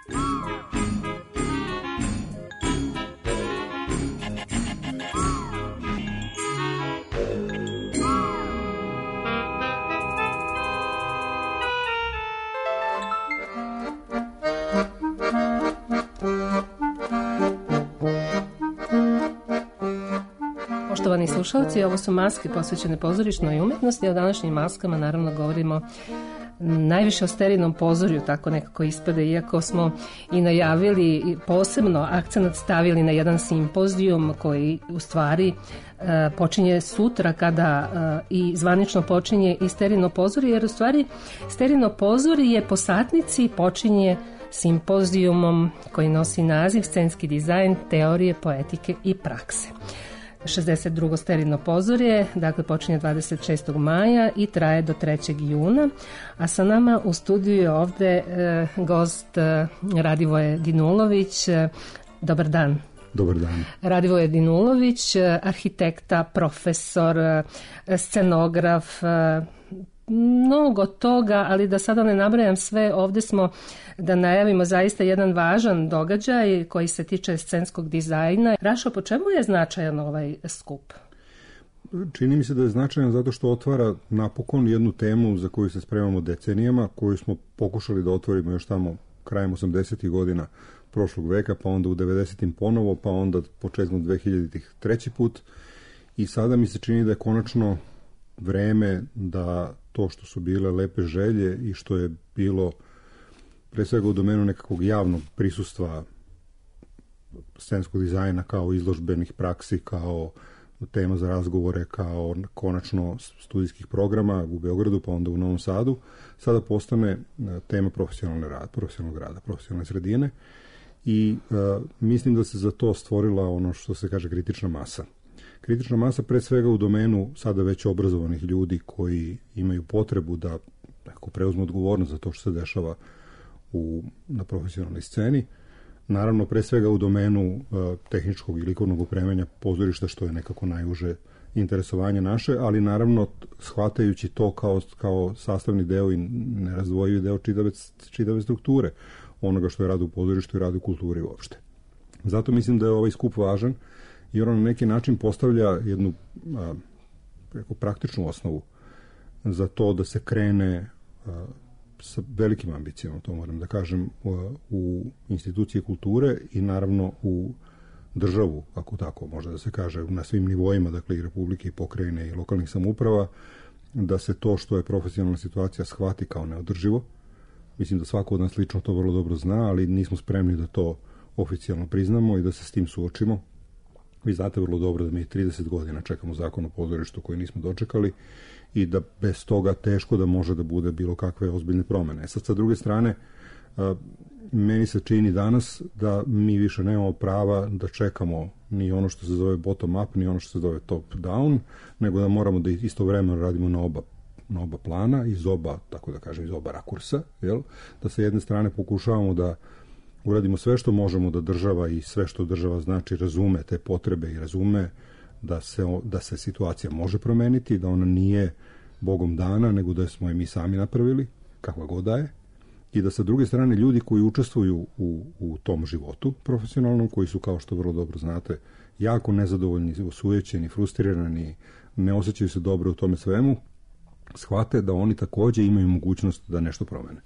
Poštovani slušalci, ovo su maske posvećene pozorišnoj umetnosti, a o današnjim maskama naravno govorimo najviše o sterilnom pozorju, tako nekako ispade, iako smo i najavili posebno akcenat stavili na jedan simpozijum koji u stvari e, počinje sutra kada e, i zvanično počinje i sterilno pozorje, jer u stvari sterilno pozorje po satnici počinje simpozijumom koji nosi naziv Scenski dizajn, teorije, poetike i prakse. šezdeset drugo sterilno pozorje, dakle počinje dvadeset šestog maja i traje do trećeg juna, a sa nama u studiju je ovde e, gost e, Radivoje Dinulović. E, dobar dan. Dobar dan. Radivoje Dinulović, e, arhitekta, profesor, e, scenograf, e, mnogo toga, ali da sada ne nabrajam sve, ovde smo da najavimo zaista jedan važan događaj koji se tiče scenskog dizajna. Rašo, po čemu je značajan ovaj skup? Čini mi se da je značajan zato što otvara napokon jednu temu za koju se spremamo decenijama, koju smo pokušali da otvorimo još tamo krajem osamdesetih godina prošlog veka, pa onda u devedesetim ponovo, pa onda početkom dvehiljaditih treći put. I sada mi se čini da je konačno vreme da to što su bile lepe želje i što je bilo pre svega u domenu nekakvog javnog prisustva scenskog dizajna kao izložbenih praksi, kao tema za razgovore, kao konačno studijskih programa u Beogradu, pa onda u Novom Sadu, sada postane tema profesionalne rad, profesionalnog rada, profesionalne sredine i uh, mislim da se za to stvorila ono što se kaže kritična masa. Kritična masa pre svega u domenu sada već obrazovanih ljudi koji imaju potrebu da neko preuzmu odgovornost za to što se dešava u, na profesionalnoj sceni. Naravno, pre svega u domenu uh, tehničkog i likovnog opremanja pozorišta, što je nekako najuže interesovanje naše, ali naravno shvatajući to kao, kao sastavni deo i nerazdvojivi deo čitave, čitave strukture onoga što je rad u pozorištu i rad u kulturi uopšte. Zato mislim da je ovaj skup važan, jer on na neki način postavlja jednu a, preko praktičnu osnovu za to da se krene a, sa velikim ambicijama, to moram da kažem, a, u institucije kulture i naravno u državu, ako tako može da se kaže, na svim nivoima, dakle i republike i pokrajine i lokalnih samouprava, da se to što je profesionalna situacija shvati kao neodrživo. Mislim da svako od nas lično to vrlo dobro zna, ali nismo spremni da to oficijalno priznamo i da se s tim suočimo. Vi znate vrlo dobro da mi trideset godina čekamo zakon o pozorištu koji nismo dočekali i da bez toga teško da može da bude bilo kakve ozbiljne promene. Sad, sa druge strane, meni se čini danas da mi više nemamo prava da čekamo ni ono što se zove bottom up, ni ono što se zove top down, nego da moramo da istovremeno radimo na oba, na oba plana, iz oba, tako da kažem, iz oba rakursa, jel? Da sa jedne strane pokušavamo da uradimo sve što možemo da država i sve što država znači razume te potrebe i razume da se, da se situacija može promeniti, da ona nije Bogom dana, nego da smo je mi sami napravili, kakva god da je, i da sa druge strane ljudi koji učestvuju u, u tom životu profesionalnom, koji su, kao što vrlo dobro znate, jako nezadovoljni, osujećeni, frustrirani, ne osjećaju se dobro u tome svemu, shvate da oni takođe imaju mogućnost da nešto promene.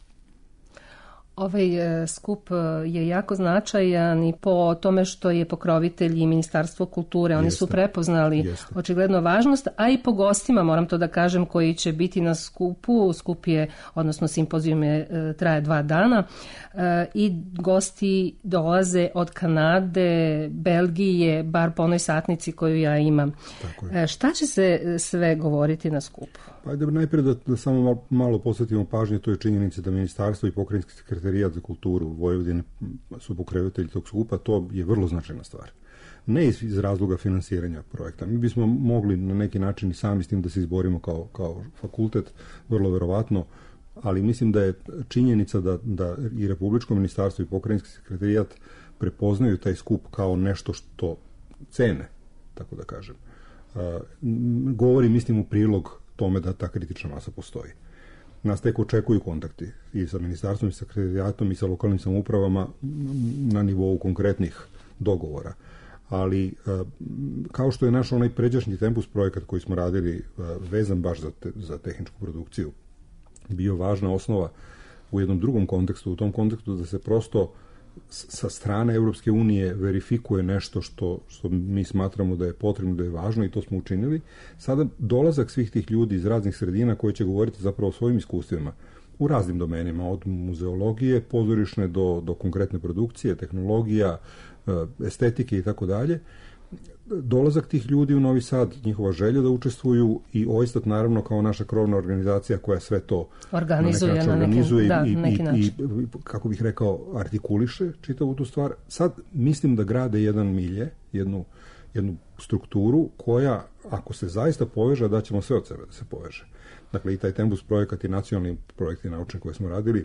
Ovaj skup je jako značajan i po tome što je pokrovitelj i Ministarstvo kulture. Oni Jeste. su prepoznali Jeste. očigledno važnost, a i po gostima, moram to da kažem, koji će biti na skupu. Skup je, odnosno simpozijum je, traje dva dana i gosti dolaze od Kanade, Belgije, bar po onoj satnici koju ja imam. Šta će se sve govoriti na skupu? Pa ajde najprije da, da samo malo, malo posvetimo pažnje toj činjenici da Ministarstvo i Pokrajinski sekretarijat za kulturu Vojvodine su pokrovitelji tog skupa. To je vrlo značajna stvar. Ne iz, iz razloga finansiranja projekta. Mi bismo mogli na neki način i sami s tim da se izborimo kao, kao fakultet, vrlo verovatno, ali mislim da je činjenica da, da i Republičko ministarstvo i pokrajinski sekretarijat prepoznaju taj skup kao nešto što cene, tako da kažem. Uh, govori, mislim, u prilog tome da ta kritična masa postoji. Nas tek očekuju kontakti i sa ministarstvom i sa sekretarijatom i sa lokalnim samoupravama na nivou konkretnih dogovora. Ali uh, kao što je naš onaj pređašnji Tempus projekat koji smo radili uh, vezan baš za, te, za tehničku produkciju bio važna osnova u jednom drugom kontekstu, u tom kontekstu da se prosto sa strane Europske unije verifikuje nešto što, što mi smatramo da je potrebno, da je važno, i to smo učinili. Sada dolazak svih tih ljudi iz raznih sredina koji će govoriti zapravo o svojim iskustvima u raznim domenima, od muzeologije, pozorišne do, do konkretne produkcije, tehnologija, estetike i tako dalje. Dolazak tih ljudi u Novi Sad, njihova želja da učestvuju i Ojstat naravno kao naša krovna organizacija koja sve to organizuje, na neki, organizuje da, i, neki i, i, kako bih rekao, artikuliše čitavu tu stvar. Sad mislim da grade jedan milje, jednu, jednu strukturu koja, ako se zaista poveže, da ćemo sve od sebe da se poveže. Dakle, i taj Tempus projekat i nacionalni projekti naučni koje smo radili,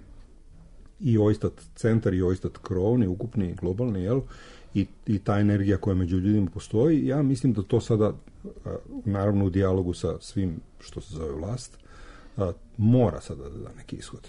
i Ojstat centar i Ojstat krovni, ukupni, globalni, jel? I, i ta energija koja među ljudima postoji, ja mislim da to sada, naravno u dijalogu sa svim što se zove vlast, mora sada da da neki ishod.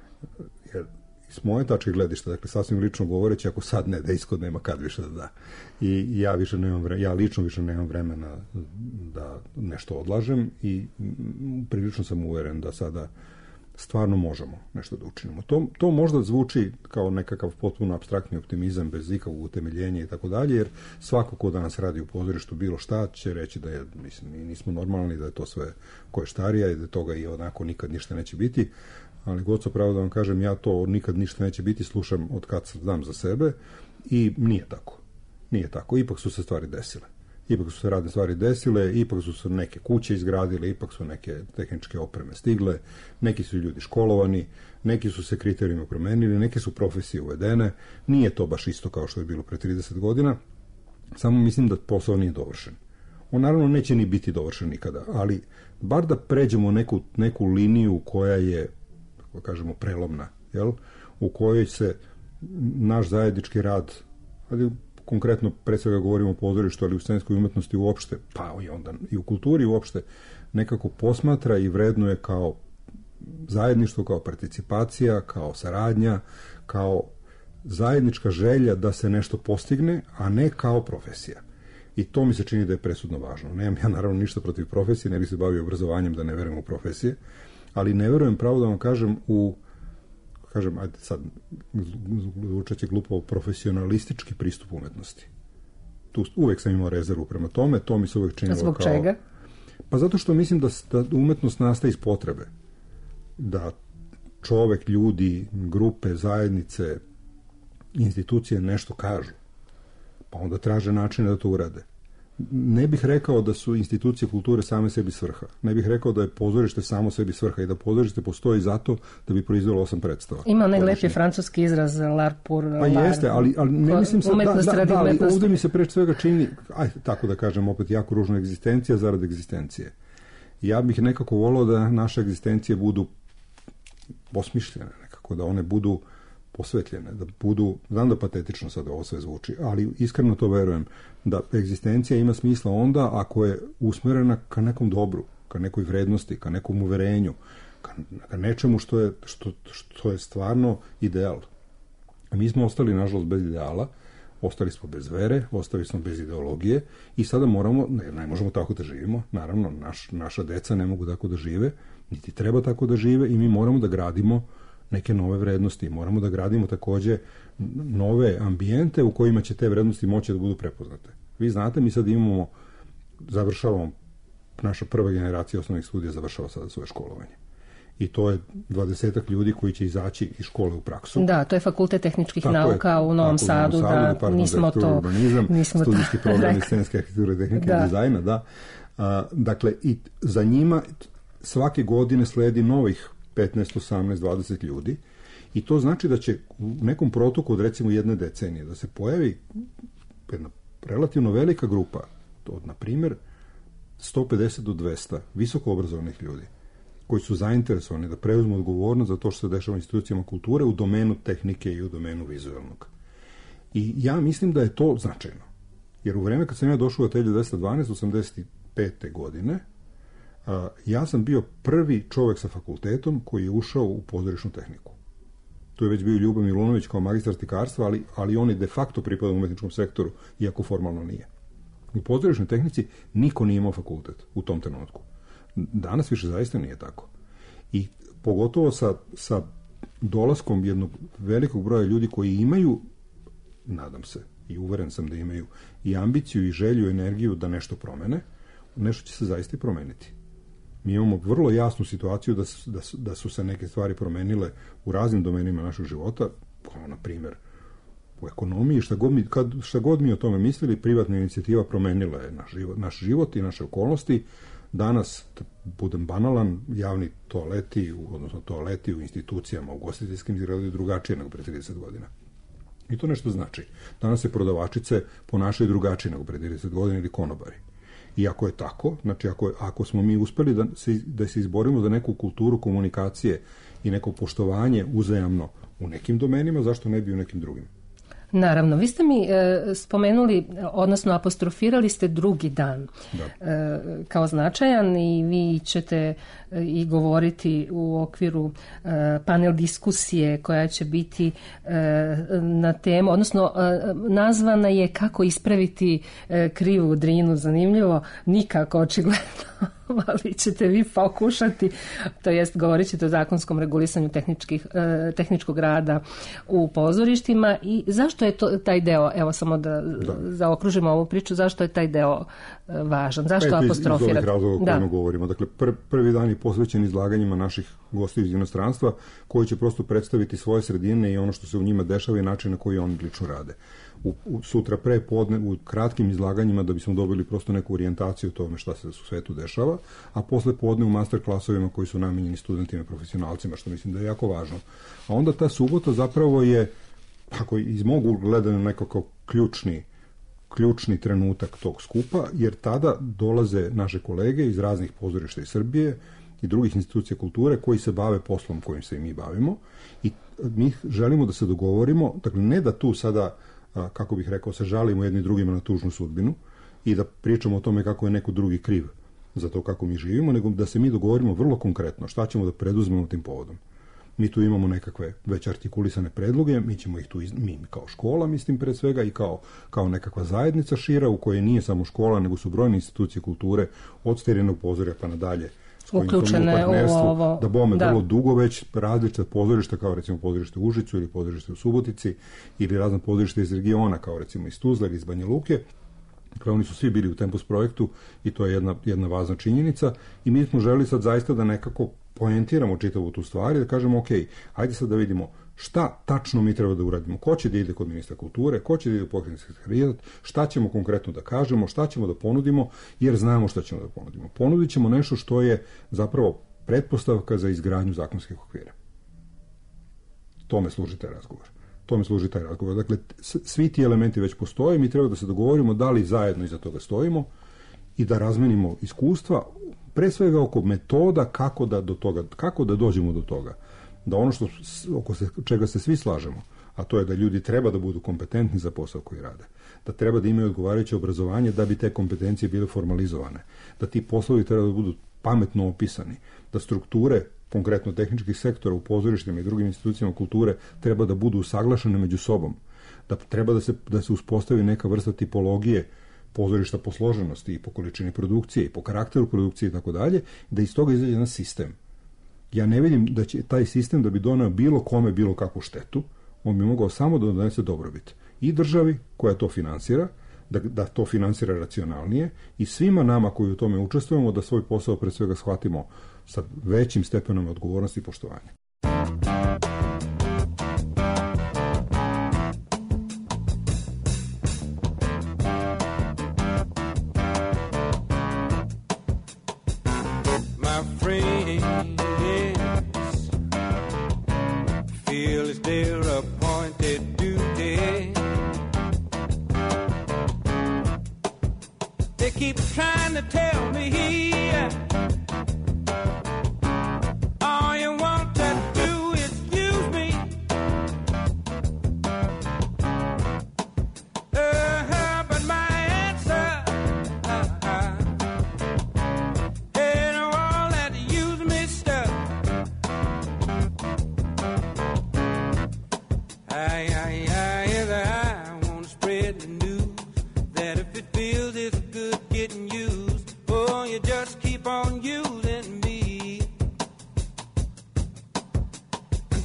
Jer s moje tačke gledišta, dakle sasvim lično govoreći, ako sad ne da ishod, nema kad više da da. I ja više nemam vremena, ja lično više nemam vremena da nešto odlažem i prilično sam uveren da sada stvarno možemo nešto da učinimo. To, to možda zvuči kao nekakav potpuno apstraktni optimizam bez ikakvog utemeljenja i tako dalje, jer svako ko danas radi u pozorištu bilo šta će reći da je, mislim, mi nismo normalni, da je to sve koještarija i da toga i onako nikad ništa neće biti, ali god sam pravo da vam kažem, ja to nikad ništa neće biti, slušam od kad sam znam za sebe i nije tako. Nije tako. Ipak su se stvari desile. Ipak su se radne stvari desile, ipak su se neke kuće izgradile, ipak su neke tehničke opreme stigle, neki su ljudi školovani, neki su se kriterijima promenili, neke su profesije uvedene. Nije to baš isto kao što je bilo pre trideset godina, samo mislim da posao nije dovršen. On naravno neće ni biti dovršen nikada, ali bar da pređemo neku, neku liniju koja je, kako kažemo, prelomna, jel? U kojoj se naš zajednički rad, ali konkretno pre svega govorimo o pozorištu, ali u scenskoj umetnosti uopšte, pa i onda i u kulturi uopšte, nekako posmatra i vrednuje kao zajedništvo, kao participacija, kao saradnja, kao zajednička želja da se nešto postigne, a ne kao profesija. I to mi se čini da je presudno važno. Nemam ja naravno ništa protiv profesije, ne bih se bavio obrazovanjem da ne verujem u profesije, ali ne verujem, pravo da vam kažem, u kažem, ajde sad, zvučeće glupo, profesionalistički pristup umetnosti. Tu uvek sam imao rezervu prema tome, to mi se uvek činilo kao... Zbog čega? Pa zato što mislim da, da umetnost nastaje iz potrebe. Da čovek, ljudi, grupe, zajednice, institucije nešto kažu. Pa onda traže načine da to urade. Ne bih rekao da su institucije kulture same sebi svrha. Ne bih rekao da je pozorište samo sebi svrha i da pozorište postoji zato da bi proizvelo osam predstava. Ima najlepši francuski izraz l'art pour l'art. Pa jeste, ali, ali ne mislim sad, da, da, da, ali ovdje mi se pre svega čini, ajde, tako da kažem opet, jako ružna egzistencija zarad egzistencije. Ja bih nekako volao da naše egzistencije budu osmišljene, nekako, da one budu posvetljene, da budu, znam da patetično sad ovo sve zvuči, ali iskreno to verujem, da egzistencija ima smisla onda ako je usmerena ka nekom dobru, ka nekoj vrednosti, ka nekom uverenju, ka, ka nečemu što je, što, što je stvarno ideal. A mi smo ostali, nažalost, bez ideala, ostali smo bez vere, ostali smo bez ideologije i sada moramo, ne, ne možemo tako da živimo, naravno, naš, naša deca ne mogu tako da žive, niti treba tako da žive i mi moramo da gradimo neke nove vrednosti. Moramo da gradimo takođe nove ambijente u kojima će te vrednosti moći da budu prepoznate. Vi znate, mi sad imamo, završavamo, naša prva generacija osnovnih studija završava sada svoje školovanje. I to je dvadesetak ljudi koji će izaći iz škole u praksu. Da, to je Fakultet tehničkih tako nauka je, u Novom Sadu, da, Sadu, nismo to... Urbanizam, nismo studijski to program scenske arhitekture, tehnike i dizajna, da. A, dakle, i za njima svake godine sledi novih petnaest, osamnaest, dvadeset ljudi i to znači da će u nekom protoku od recimo jedne decenije da se pojavi jedna relativno velika grupa od, na primjer, sto pedeset do dvesta visoko obrazovanih ljudi koji su zainteresovani da preuzmu odgovornost za to što se dešava u institucijama kulture u domenu tehnike i u domenu vizualnog. I ja mislim da je to značajno. Jer u vreme kad sam ja došao u Atelje dvesta dvanaest, osamdeset pete godine, a, ja sam bio prvi čovek sa fakultetom koji je ušao u pozorišnu tehniku. Tu je već bio Ljubo Milunović kao magistar slikarstva, ali, ali on je de facto pripada u umetničkom sektoru, iako formalno nije. U pozorišnoj tehnici niko nije imao fakultet u tom trenutku. Danas više zaista nije tako. I pogotovo sa, sa dolaskom jednog velikog broja ljudi koji imaju, nadam se, i uveren sam da imaju i ambiciju i želju i energiju da nešto promene, nešto će se zaista i promeniti. Mi imamo vrlo jasnu situaciju da su, da su, da su se neke stvari promenile u raznim domenima našeg života, kao na primjer u ekonomiji, šta god, mi, kad, šta god mi o tome mislili, privatna inicijativa promenila je naš život, naš život i naše okolnosti. Danas, da budem banalan, javni toaleti, odnosno toaleti u institucijama, ugostiteljskim izgledaju drugačije nego pre trideset godina. I to nešto znači. Danas se prodavačice ponašaju drugačije nego pre trideset godina ili konobari. I ako je tako, znači ako, ako smo mi uspeli da se, da se izborimo za neku kulturu komunikacije i neko poštovanje uzajamno u nekim domenima, zašto ne bi u nekim drugim? Naravno, vi ste mi e, spomenuli, odnosno apostrofirali ste drugi dan e, kao značajan i vi ćete e, i govoriti u okviru e, panel diskusije koja će biti e, na temu, odnosno e, nazvana je kako ispraviti e, krivu Drinu. Zanimljivo, nikako očigledno. Ali ćete vi pokušati, to jest govorit ćete o zakonskom regulisanju tehničkih, eh, tehničkog rada u pozorištima. I zašto je to, taj deo, evo samo da, da. zaokružimo ovu priču, zašto je taj deo eh, važan, zašto apostrofirati? Iz ovih razloga o kojima govorimo. Dakle, pr, prvi dan je posvećen izlaganjima naših gostiju iz inostranstva, koji će prosto predstaviti svoje sredine i ono što se u njima dešava i način na koji oni lično rade. U, u, sutra pre podne u kratkim izlaganjima da bismo dobili prosto neku orijentaciju o tome šta se u svetu dešava, a posle podne u master klasovima koji su namenjeni studentima i profesionalcima, što mislim da je jako važno. A onda ta subota zapravo je, ako iz mog gledanja, nekako ključni, ključni trenutak tog skupa, jer tada dolaze naše kolege iz raznih pozorišta iz Srbije i drugih institucija kulture koji se bave poslom kojim se i mi bavimo i mi želimo da se dogovorimo, dakle ne da tu sada a, kako bih rekao, se žalimo jedni drugima na tužnu sudbinu i da pričamo o tome kako je neko drugi kriv za to kako mi živimo, nego da se mi dogovorimo vrlo konkretno šta ćemo da preduzmemo tim povodom. Mi tu imamo nekakve već artikulisane predloge, mi ćemo ih tu, iz, mi kao škola, mislim pre svega, i kao, kao nekakva zajednica šira u kojoj nije samo škola, nego su brojne institucije kulture od Sterijenog pozorja pa nadalje, uključene u ovo. Da bome da. vrlo dugo već različita pozorišta, kao recimo pozorište u Užicu ili pozorište u Subotici ili razna pozorište iz regiona, kao recimo iz Tuzla ili iz Banja Luke. Dakle, oni su svi bili u Tempus projektu i to je jedna, jedna važna činjenica i mi smo želeli sad zaista da nekako poentiramo čitavu tu stvar i da kažemo ok, ajde sad da vidimo šta tačno mi treba da uradimo, ko će da ide kod ministra kulture, ko će da ide u pokrajinski sekretarijat, šta ćemo konkretno da kažemo, šta ćemo da ponudimo, jer znamo šta ćemo da ponudimo. Ponudit ćemo nešto što je zapravo pretpostavka za izgradnju zakonskih okvira. Tome služi taj razgovor. Tome služi taj razgovor. Dakle, svi ti elementi već postoje, mi treba da se dogovorimo da li zajedno iza toga stojimo i da razmenimo iskustva, pre svega oko metoda kako da, do toga, kako da dođemo do toga. Da ono što, oko se, čega se svi slažemo, a to je da ljudi treba da budu kompetentni za posao koji rade, da treba da imaju odgovarajuće obrazovanje da bi te kompetencije bile formalizovane, da ti poslovi treba da budu pametno opisani, da strukture, konkretno tehničkih sektora u pozorištima i drugim institucijama kulture treba da budu usaglašene među sobom, da treba da se, da se uspostavi neka vrsta tipologije pozorišta po složenosti i po količini produkcije i po karakteru produkcije i tako dalje, da iz toga izađe jedan sistem. Ja ne vidim da će taj sistem da bi doneo bilo kome bilo kakvu štetu, on bi mogao samo da donese dobrobit. I državi koja to finansira, da, da to finansira racionalnije i svima nama koji u tome učestvujemo da svoj posao pre svega shvatimo sa većim stepenom odgovornosti i poštovanja. Keep trying to tell me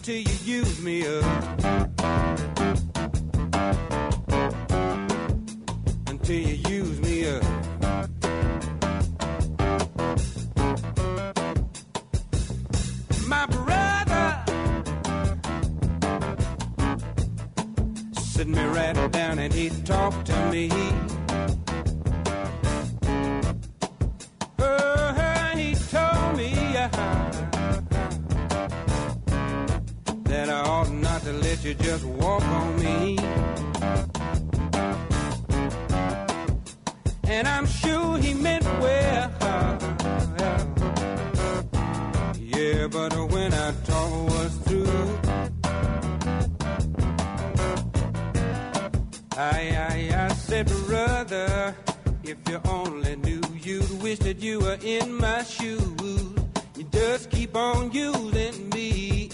until you use me up. Until you use me up. My brother sit me right down and he talked to me. Oh, he told me uh, that I ought not to let you just walk on me. And I'm sure he meant well. Yeah, but when our talk was through, I, I, I said, brother, if you only knew, you'd wish that you were in my shoes. You just keep on using me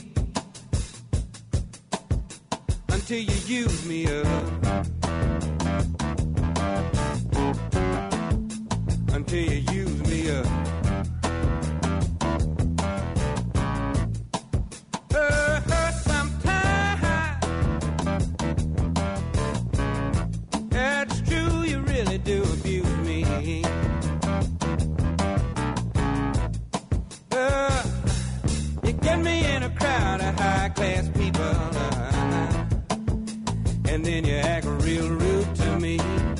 until you use me up. Until you use me up. Uh, uh, sometimes that's true, you really do abuse me. Uh, you get me in a crowd of high-class people, uh, and then you act real rude to me.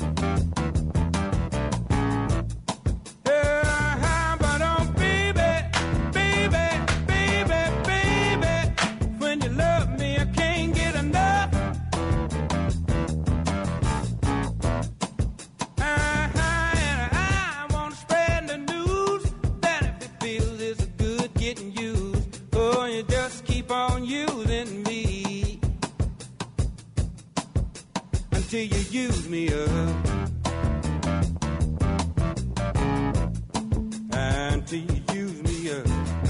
Until you use me up. Until you use me up.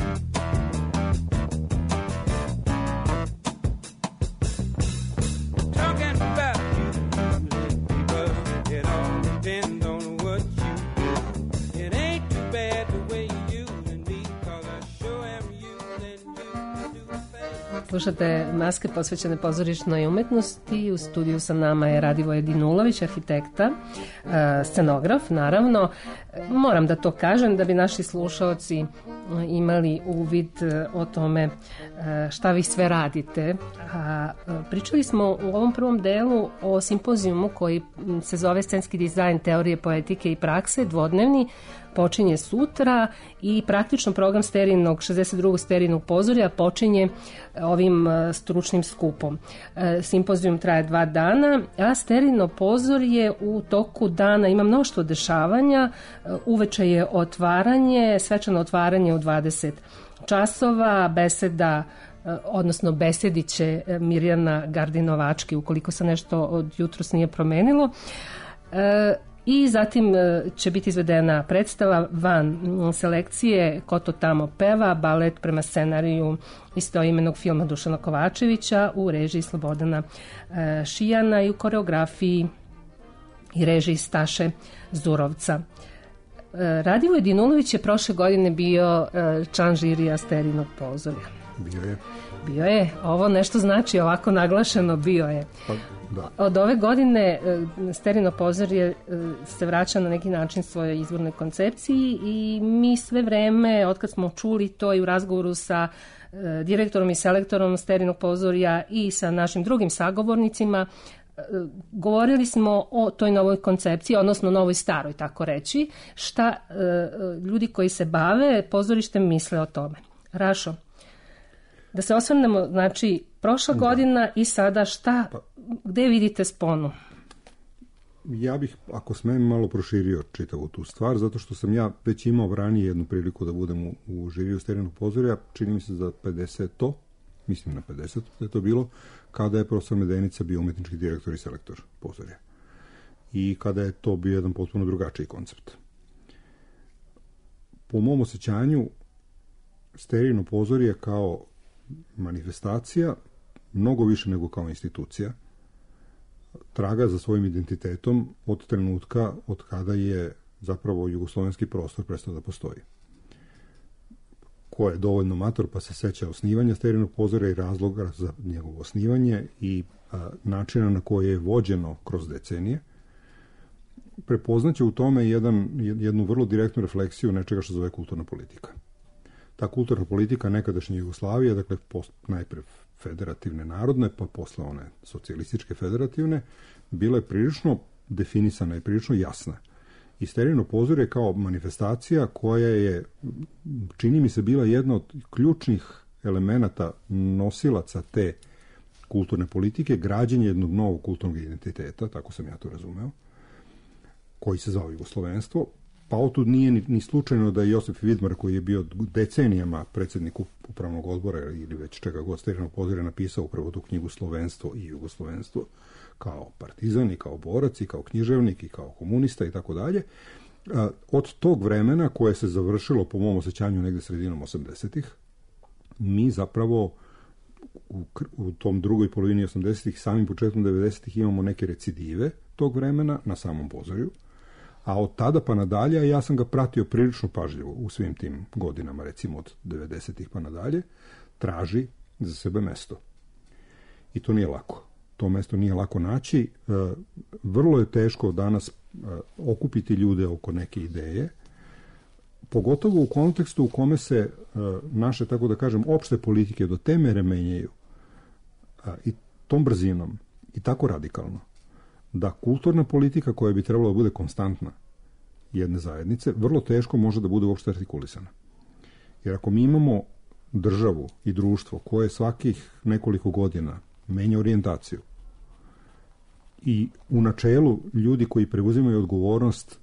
Talking about you, people, it all depends on what you do. It ain't too bad the way you using me, cause I sure am using you to do things. Slušate Maske posvećene pozorišnoj umetnosti. U studiju sa nama je Radivoje Dinulović, arhitekta, scenograf, naravno. Moram da to kažem da bi naši slušaoci imali uvid o tome šta vi sve radite. A pričali smo u ovom prvom delu o simpozijumu koji se zove Scenski dizajn, teorije, poetike i prakse, dvodnevni, počinje sutra i praktično program sterijnog, šezdeset drugog sterijnog pozorja počinje ovim stručnim skupom. Simpozijum traje dva dana, a sterijno pozorje u toku dana ima mnoštvo dešavanja. Uveče je otvaranje, svečano otvaranje u dvadeset časova, beseda, odnosno besediće Mirjana Gardinovački, ukoliko se nešto od jutros nije promenilo. I zatim će biti izvedena predstava van selekcije Ko to tamo peva, balet prema scenariju istoimenog filma Dušana Kovačevića u režiji Slobodana Šijana i u koreografiji i režiji Staše Zurovca. Radivoj Dinulović je prošle godine bio član žirija sterijnog pozorja. Bio je. Bio je. Ovo nešto znači ovako naglašeno, bio je. Pa, da. Od ove godine sterijno pozorje se vraća na neki način svojoj izvornoj koncepciji i mi sve vreme, otkad smo čuli to i u razgovoru sa direktorom i selektorom sterijnog pozorja i sa našim drugim sagovornicima, govorili smo o toj novoj koncepciji, odnosno novoj staroj, tako reći, šta ljudi koji se bave pozorištem misle o tome. Rašo, da se osvrnemo, znači, prošla da. godina i sada šta, gde vidite sponu? Ja bih, ako smem, malo proširio čitavu tu stvar, zato što sam ja već imao ranije jednu priliku da budem u, u žiriju sterijnog pozorja, čini mi se za pedeseto, mislim na pedeset da je to bilo, kada je profesor Medenica bio umetnički direktor i selektor pozorja. I kada je to bio jedan potpuno drugačiji koncept. Po mom osjećanju, sterijno pozorje kao manifestacija, mnogo više nego kao institucija, traga za svojim identitetom od trenutka od kada je zapravo jugoslovenski prostor prestao da postoji. ko je dovoljno mator pa se seća osnivanja Sterijnog pozorišta i razloga za njegovo osnivanje i a, načina na koje je vođeno kroz decenije, prepoznaće u tome jedan, jednu vrlo direktnu refleksiju nečega što zove kulturna politika. Ta kulturna politika nekadašnje Jugoslavije, dakle post, najpre federativne narodne, pa posle one socijalističke federativne, bila je prilično definisana i prilično jasna. I Sterijino pozorište kao manifestacija koja je, čini mi se, bila jedna od ključnih elemenata nosilaca te kulturne politike, građenje jednog novog kulturnog identiteta, tako sam ja to razumeo, koji se zvao jugoslovenstvo. Pa otud nije ni, ni slučajno da je Josip Vidmar, koji je bio decenijama predsjednik upravnog odbora ili već čega god Sterinog pozorišta, napisao upravo tu knjigu Slovenstvo i jugoslovenstvo, kao partizan i kao borac i kao književnik i kao komunista i tako dalje. Od tog vremena koje se završilo po mom osjećanju negde sredinom osamdesetih, mi zapravo u, u tom drugoj polovini osamdesetih, samim početkom devedesetih imamo neke recidive tog vremena na samom pozorju, a od tada pa nadalje ja sam ga pratio prilično pažljivo u svim tim godinama, recimo od devedesetih pa nadalje, traži za sebe mesto. I to nije lako. To mesto nije lako naći. Vrlo je teško danas okupiti ljude oko neke ideje, pogotovo u kontekstu u kome se naše, tako da kažem, opšte politike do te mere menjaju i tom brzinom i tako radikalno, da kulturna politika koja bi trebala da bude konstantna jedne zajednice, vrlo teško može da bude uopšte artikulisana. Jer ako mi imamo državu i društvo koje svakih nekoliko godina menja orijentaciju i u načelu ljudi koji preuzimaju odgovornost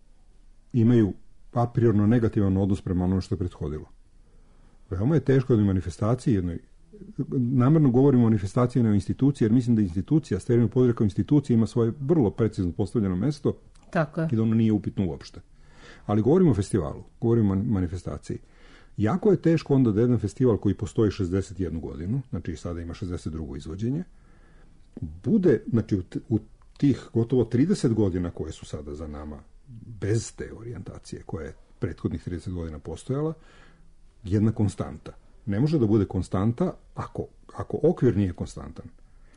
imaju a priorno negativan odnos prema onome što je prethodilo. Veoma je teško jednoj manifestaciji, jednoj, namerno govorimo o manifestaciji na instituciji, jer mislim da institucija, Sterijino pozorište kao institucija ima svoje vrlo precizno postavljeno mesto. Tako je. I da ono nije upitno uopšte. Ali govorimo o festivalu, govorimo o manifestaciji. Jako je teško onda da jedan festival koji postoji šezdeset jednu godinu, znači sada ima šezdeset drugo izvođenje, bude, znači u, u tih gotovo trideset godina koje su sada za nama, bez te orijentacije koja je prethodnih trideset godina postojala, jedna konstanta. Ne može da bude konstanta ako, ako okvir nije konstantan.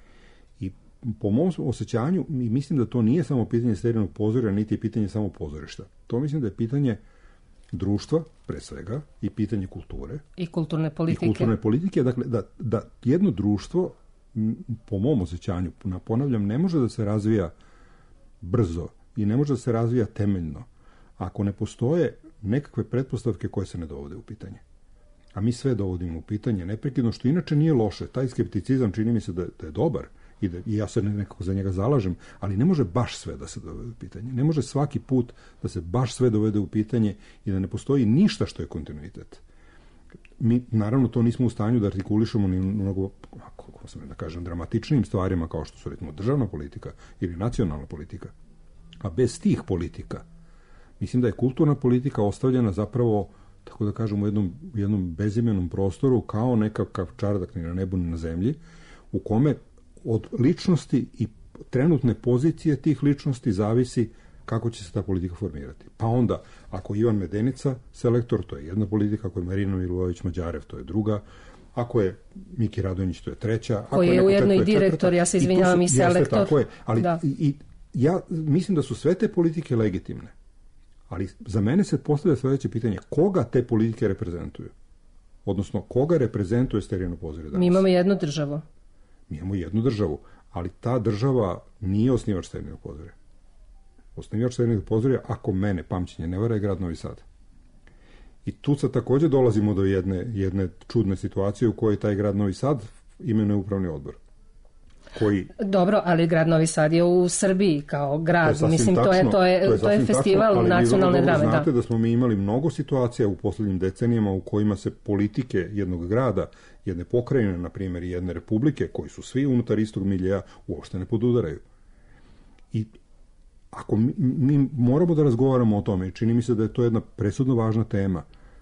I po mom osjećanju, mislim da to nije samo pitanje Sterinog pozorišta, niti je pitanje samo pozorišta. To mislim da je pitanje društva, pre svega, i pitanje kulture. I kulturne politike. I kulturne politike, dakle, da, da jedno društvo, po mom osjećanju, ponavljam, ne može da se razvija brzo i ne može da se razvija temeljno ako ne postoje nekakve pretpostavke koje se ne dovode u pitanje. A mi sve dovodimo u pitanje neprekidno, što inače nije loše. Taj skepticizam čini mi se da, da je dobar i, da, i ja se nekako za njega zalažem, ali ne može baš sve da se dovede u pitanje. Ne može svaki put da se baš sve dovede u pitanje i da ne postoji ništa što je kontinuitet. Mi, naravno, to nismo u stanju da artikulišemo ni mnogo, kako sam da kažem, dramatičnim stvarima kao što su, recimo, državna politika ili nacionalna politika. A bez tih politika, mislim da je kulturna politika ostavljena zapravo, tako da kažem, u jednom, u jednom bezimenom prostoru kao nekakav čardak ni na nebu ni na zemlji, u kome od ličnosti i trenutne pozicije tih ličnosti zavisi kako će se ta politika formirati. Pa onda, ako Ivan Medenica selektor, to je jedna politika, ako je Marina Milojević Mađarev, to je druga, ako je Miki Radonjić, to je treća. Koji je ujedno i direktor, ja se izvinjavam, i, i selektor. Jeste, tako je, ali da. i, i ja mislim da su sve te politike legitimne. Ali za mene se postavlja sledeće pitanje, koga te politike reprezentuju? Odnosno, koga reprezentuje Sterijino pozorište danas? Mi imamo jednu državu. Mi imamo jednu državu, ali ta država nije osnivač Sterinog pozorišta. Osnivač Sterinog pozorišta, ako mene pamćenje ne vara, je grad Novi Sad. I tu sad takođe dolazimo do jedne, jedne čudne situacije u kojoj taj grad Novi Sad imenuje upravni odbor. Koji... Dobro, ali grad Novi Sad je u Srbiji kao grad. To Mislim, tačno, to je, to je, to je, to je festival tačno, nacionalne drame. Ali znate da. da smo mi imali mnogo situacija u poslednjim decenijama u kojima se politike jednog grada, jedne pokrajine, na primjer, i jedne republike, koji su svi unutar istog miljeja, uopšte ne podudaraju. I ako mi, mi moramo da razgovaramo o tome, čini mi se da je to jedna presudno važna tema.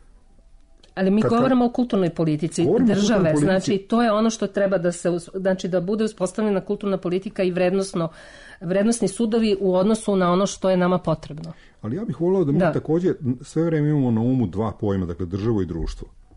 Ali mi Kad, govorimo o kulturnoj politici države, politici. Znači to je ono što treba da se, znači da bude uspostavljena kulturna politika i vrednosno, vrednosni sudovi u odnosu na ono što je nama potrebno. Ali ja bih voleo da mi da. takođe sve vreme imamo na umu dva pojma, dakle državu i društvo.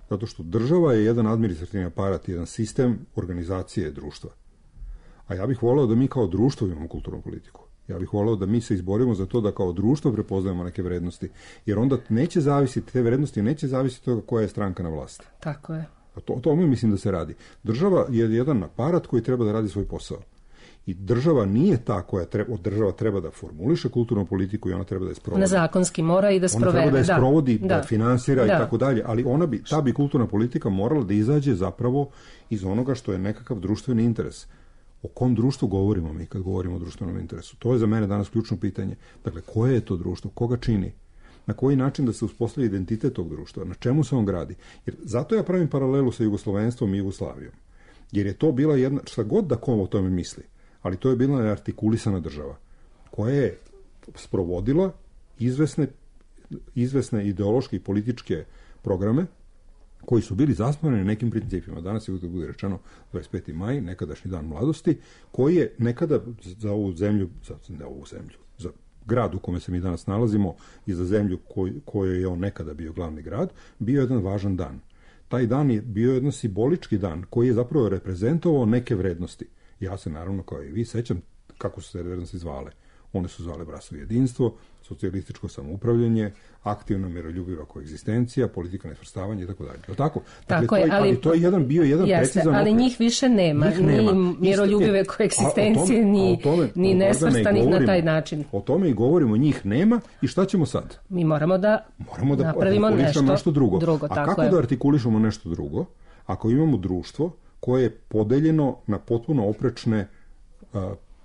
Zato što država je jedan administrativni aparat, jedan sistem organizacije društva. A ja bih voleo da mi kao društvo imamo kulturnu politiku. Ja bih voleo da mi se izborimo za to da kao društvo prepoznajemo neke vrednosti, jer onda neće zavisiti, te vrednosti neće zavisiti od toga koja je stranka na vlasti. Tako je. To, o tome mislim da se radi. Država je jedan aparat koji treba da radi svoj posao. I država nije ta koja treba, država treba da formuliše kulturnu politiku i ona treba da je sprovodi. Ona zakonski mora i da sprovede. Ona treba da je sprovodi, da, da, da finansira da. i tako dalje, ali ona bi, ta bi kulturna politika morala da izađe zapravo iz onoga što je nekakav društveni interes. O kom društvu govorimo mi kad govorimo o društvenom interesu? To je za mene danas ključno pitanje. Dakle, koje je to društvo? Koga čini? Na koji način da se uspostavi identitet tog društva? Na čemu se on gradi? Jer zato ja pravim paralelu sa Jugoslovenstvom i Jugoslavijom. Jer je to bila jedna, šta god da ko o tome misli, ali to je bila neartikulisana država koja je sprovodila izvesne, izvesne ideološke i političke programe koji su bili zasnovani na nekim principima. Danas je, bude rečeno, dvadeset peti maj, nekadašnji dan mladosti, koji je nekada za ovu zemlju, za ne ovu zemlju, za grad u kome se mi danas nalazimo i za zemlju koj, kojoj je on nekada bio glavni grad, bio jedan važan dan. Taj dan je bio jedan simbolički dan koji je zapravo reprezentovao neke vrednosti. Ja se naravno, kao i vi, sećam kako su se vrednosti zvale. One su zvale braćstvo i jedinstvo, socijalističko samoupravljanje, aktivna miroljubiva koegzistencija, politika nesvrstavanja i tako dalje. Je tako? Dakle, tako je, to, ali, ali to je jedan bio jedan jeste, precizan ali okvir. njih više nema, Njih nema. ni miroljubive koegzistencije, ni, ni nesvrstanih na taj način. O tome i govorimo, njih nema i šta ćemo sad? Mi moramo da, moramo da napravimo nešto, nešto drugo. drugo A tako kako je. da artikulišemo nešto drugo ako imamo društvo koje je podeljeno na potpuno oprečne uh,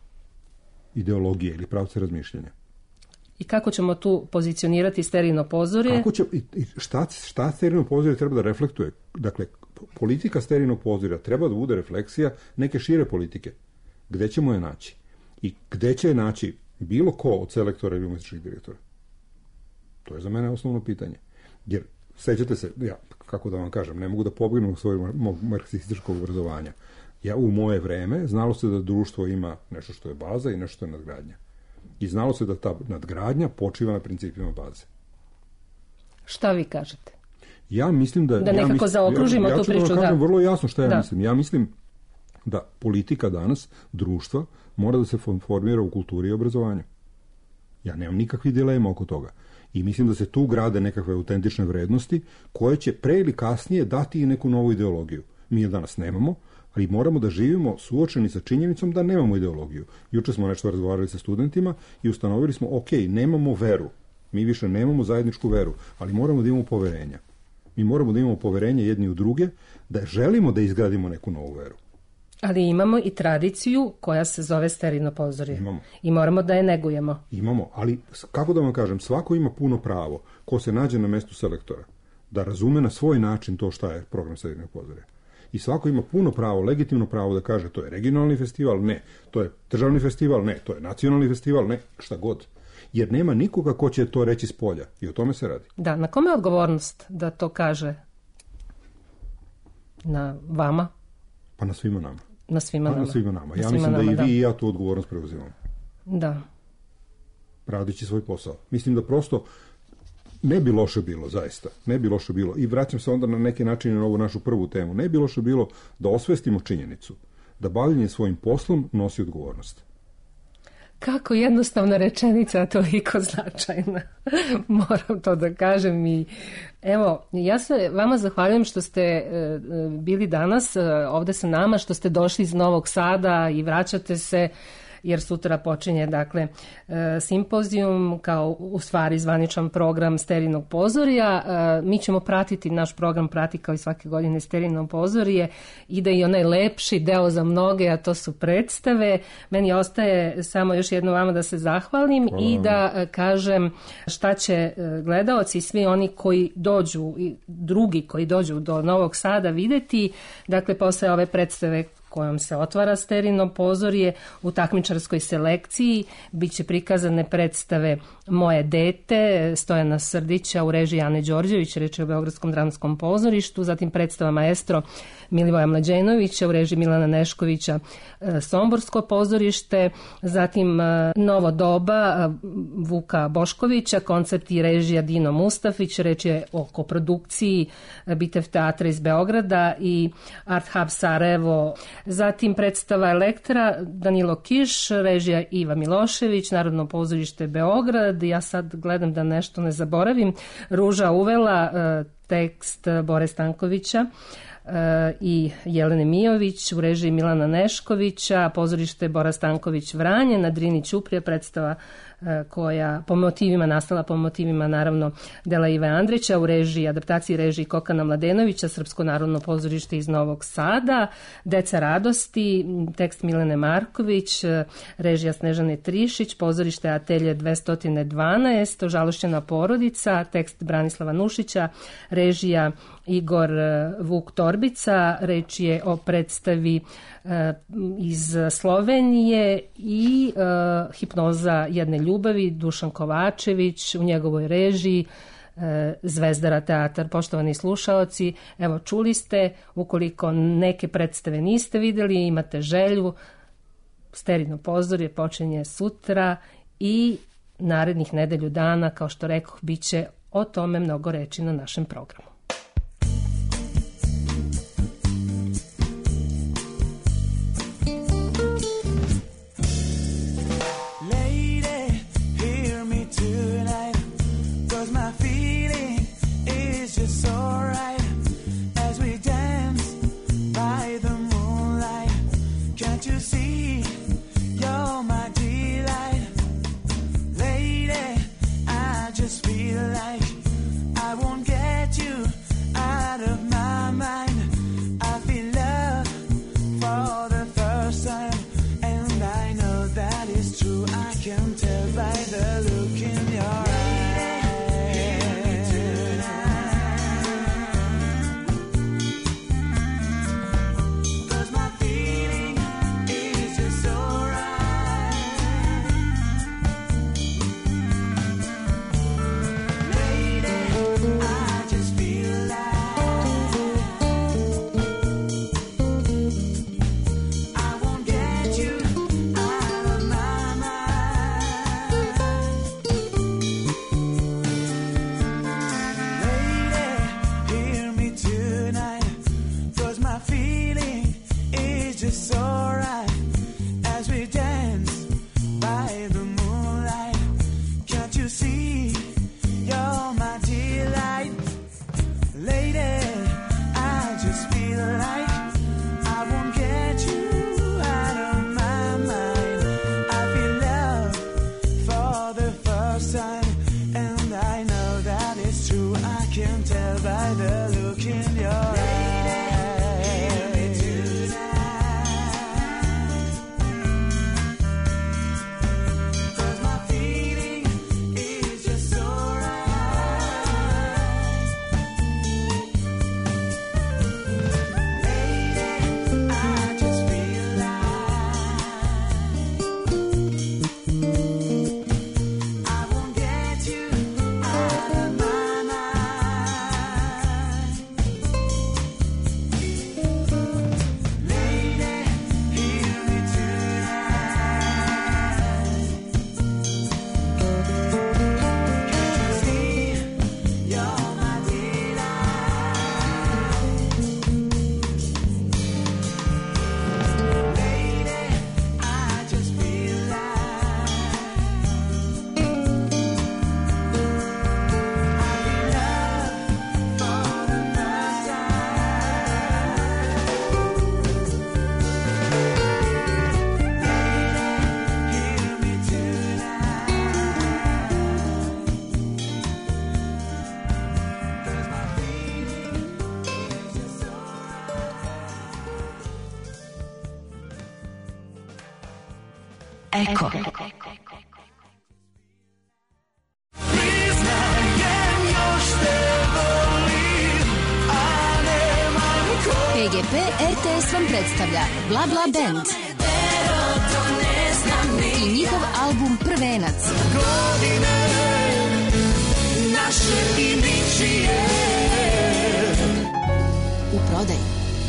ideologije ili pravce razmišljanja? I kako ćemo tu pozicionirati sterilno pozorje? Kako će, i šta, šta sterilno pozorje treba da reflektuje? Dakle, politika sterilnog pozorja treba da bude refleksija neke šire politike. Gde ćemo je naći? I gde će je naći bilo ko od selektora ili umetničkih direktora? To je za mene osnovno pitanje. Jer, sećate se, ja, kako da vam kažem, ne mogu da pobegnem u svojeg marksističkog obrazovanja. Ja, u moje vreme znalo se da društvo ima nešto što je baza i nešto što je nadgradnja. I znalo se da ta nadgradnja počiva na principima baze. Šta vi kažete? Ja mislim da... Da nekako ja mislim, zaokružimo ja, ja tu priču. Ja ću da vam kažem vrlo jasno šta ja da. mislim. Ja mislim da politika danas, društva, mora da se formira u kulturi i obrazovanju. Ja nemam nikakvih dilema oko toga. I mislim da se tu grade nekakve autentične vrednosti koje će pre ili kasnije dati i neku novu ideologiju. Mi je danas nemamo, ali moramo da živimo suočeni sa činjenicom da nemamo ideologiju. Juče smo nešto razgovarali sa studentima i ustanovili smo, ok, nemamo veru, mi više nemamo zajedničku veru, ali moramo da imamo poverenja. Mi moramo da imamo poverenje jedni u druge, da želimo da izgradimo neku novu veru. Ali imamo i tradiciju koja se zove sterilno pozorje. Imamo. I moramo da je negujemo. Imamo, ali kako da vam kažem, svako ima puno pravo, ko se nađe na mestu selektora, da razume na svoj način to šta je program sterilnog pozorja. I svako ima puno pravo, legitimno pravo da kaže to je regionalni festival, ne, to je državni festival, ne, to je nacionalni festival, ne, šta god. Jer nema nikoga ko će to reći s polja i o tome se radi. Da, na kome je odgovornost da to kaže? Na vama? Pa na svima nama. Na svima pa nama. Na svima nama. Na ja svima mislim nama, da i vi da. i ja tu odgovornost preuzimamo. Da. Radići svoj posao. Mislim da prosto ne bi loše bilo, zaista. Ne bi loše bilo. I vraćam se onda na neki način na ovu našu prvu temu. Ne bi loše bilo da osvestimo činjenicu da bavljenje svojim poslom nosi odgovornost. Kako jednostavna rečenica, a toliko značajna. Moram to da kažem. I evo, ja se vama zahvaljujem što ste e, bili danas e, ovde sa nama, što ste došli iz Novog Sada i vraćate se, jer sutra počinje, dakle, e, simpozijum kao u stvari zvaničan program sterilnog pozorja. E, mi ćemo pratiti, naš program prati kao i svake godine sterilno pozorje. Ide i onaj lepši deo za mnoge, a to su predstave. Meni ostaje samo još jedno vama da se zahvalim Hvala. I da e, kažem šta će e, gledaoci i svi oni koji dođu i drugi koji dođu do Novog Sada videti, dakle, posle ove predstave kojom se otvara sterilno pozorje, u takmičarskoj selekciji biće prikazane predstave Moje dete Stojana Srdića u režiji Ane Đorđević, reč je o Beogradskom dramskom pozorištu, zatim predstava Maestro Milivoja Mlađenovića u režiji Milana Neškovića, Somborsko pozorište, zatim Novo doba Vuka Boškovića, koncept i režija Dino Mustafić, reč je o koprodukciji Bitev teatra iz Beograda i Art Hub Sarajevo, zatim predstava Elektra Danilo Kiš, režija Iva Milošević, Narodno pozorište Beograd, ja sad gledam da nešto ne zaboravim, Ruža uvela, tekst Bore Stankovića i Jelene Mijović u režiji Milana Neškovića, pozorište Bora Stanković Vranje, na Drini Ćuprija, predstava koja po motivima nastala po motivima naravno dela Ive Andrića u režiji, adaptaciji režiji Kokana Mladenovića, Srpsko narodno pozorište iz Novog Sada, Deca radosti, tekst Milene Marković, režija Snežane Trišić, pozorište Atelje dvesta dvanaest, Ožalošćena porodica, tekst Branislava Nušića, režija Igor Vuk Torbica, reč je o predstavi iz Slovenije i uh, Hipnoza jedne ljubavi, Dušan Kovačević u njegovoj režiji, uh, Zvezdara teatar. Poštovani slušaoci, evo čuli ste, ukoliko neke predstave niste videli, imate želju, Sterino pozorje počinje sutra i narednih nedelju dana, kao što rekoh, bit će o tome mnogo reči na našem programu. Eko. P G P R T S vam predstavlja Bla Bla Band. i njihov album Prvenac. Godine naše Dimitrije U prodaji.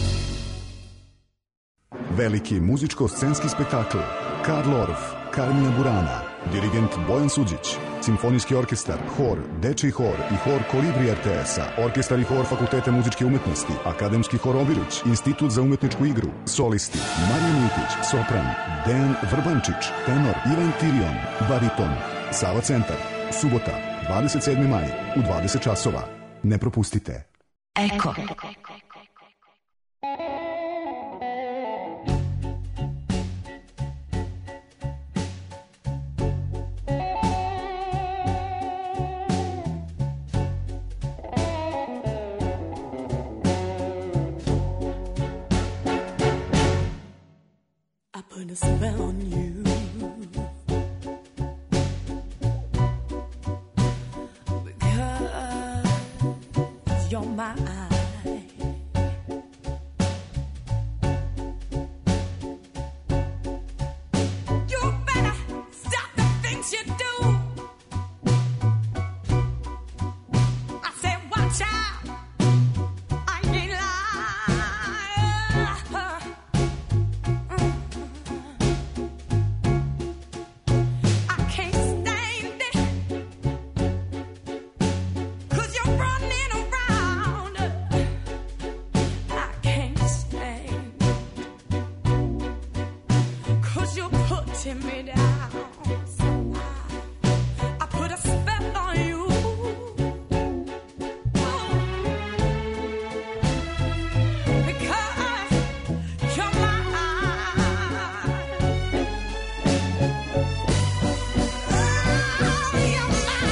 Veliki muzičko-scenski spektakl Karl Orff, Carmina Burana, dirigent Bojan Suđić, Simfonijski orkestar, hor, Dečiji hor i hor Kolibri er te es-a, orkestar i hor Fakulteta muzičke umetnosti, Akademski hor Obiruć, Institut za umetničku igru, solisti Marija Miltić, sopran, Dejan Vrbančić, tenor Ivan Tirion, bariton, Sava centar, subota, dvadeset sedmi maj u dvadeset časova. Ne propustite. Eko. Put a spell on you. Because you're mine. You better stop the things you do. I said watch out. I ain't lying. Me down, so I, I put a spell on you. Because you're mine. Oh, you're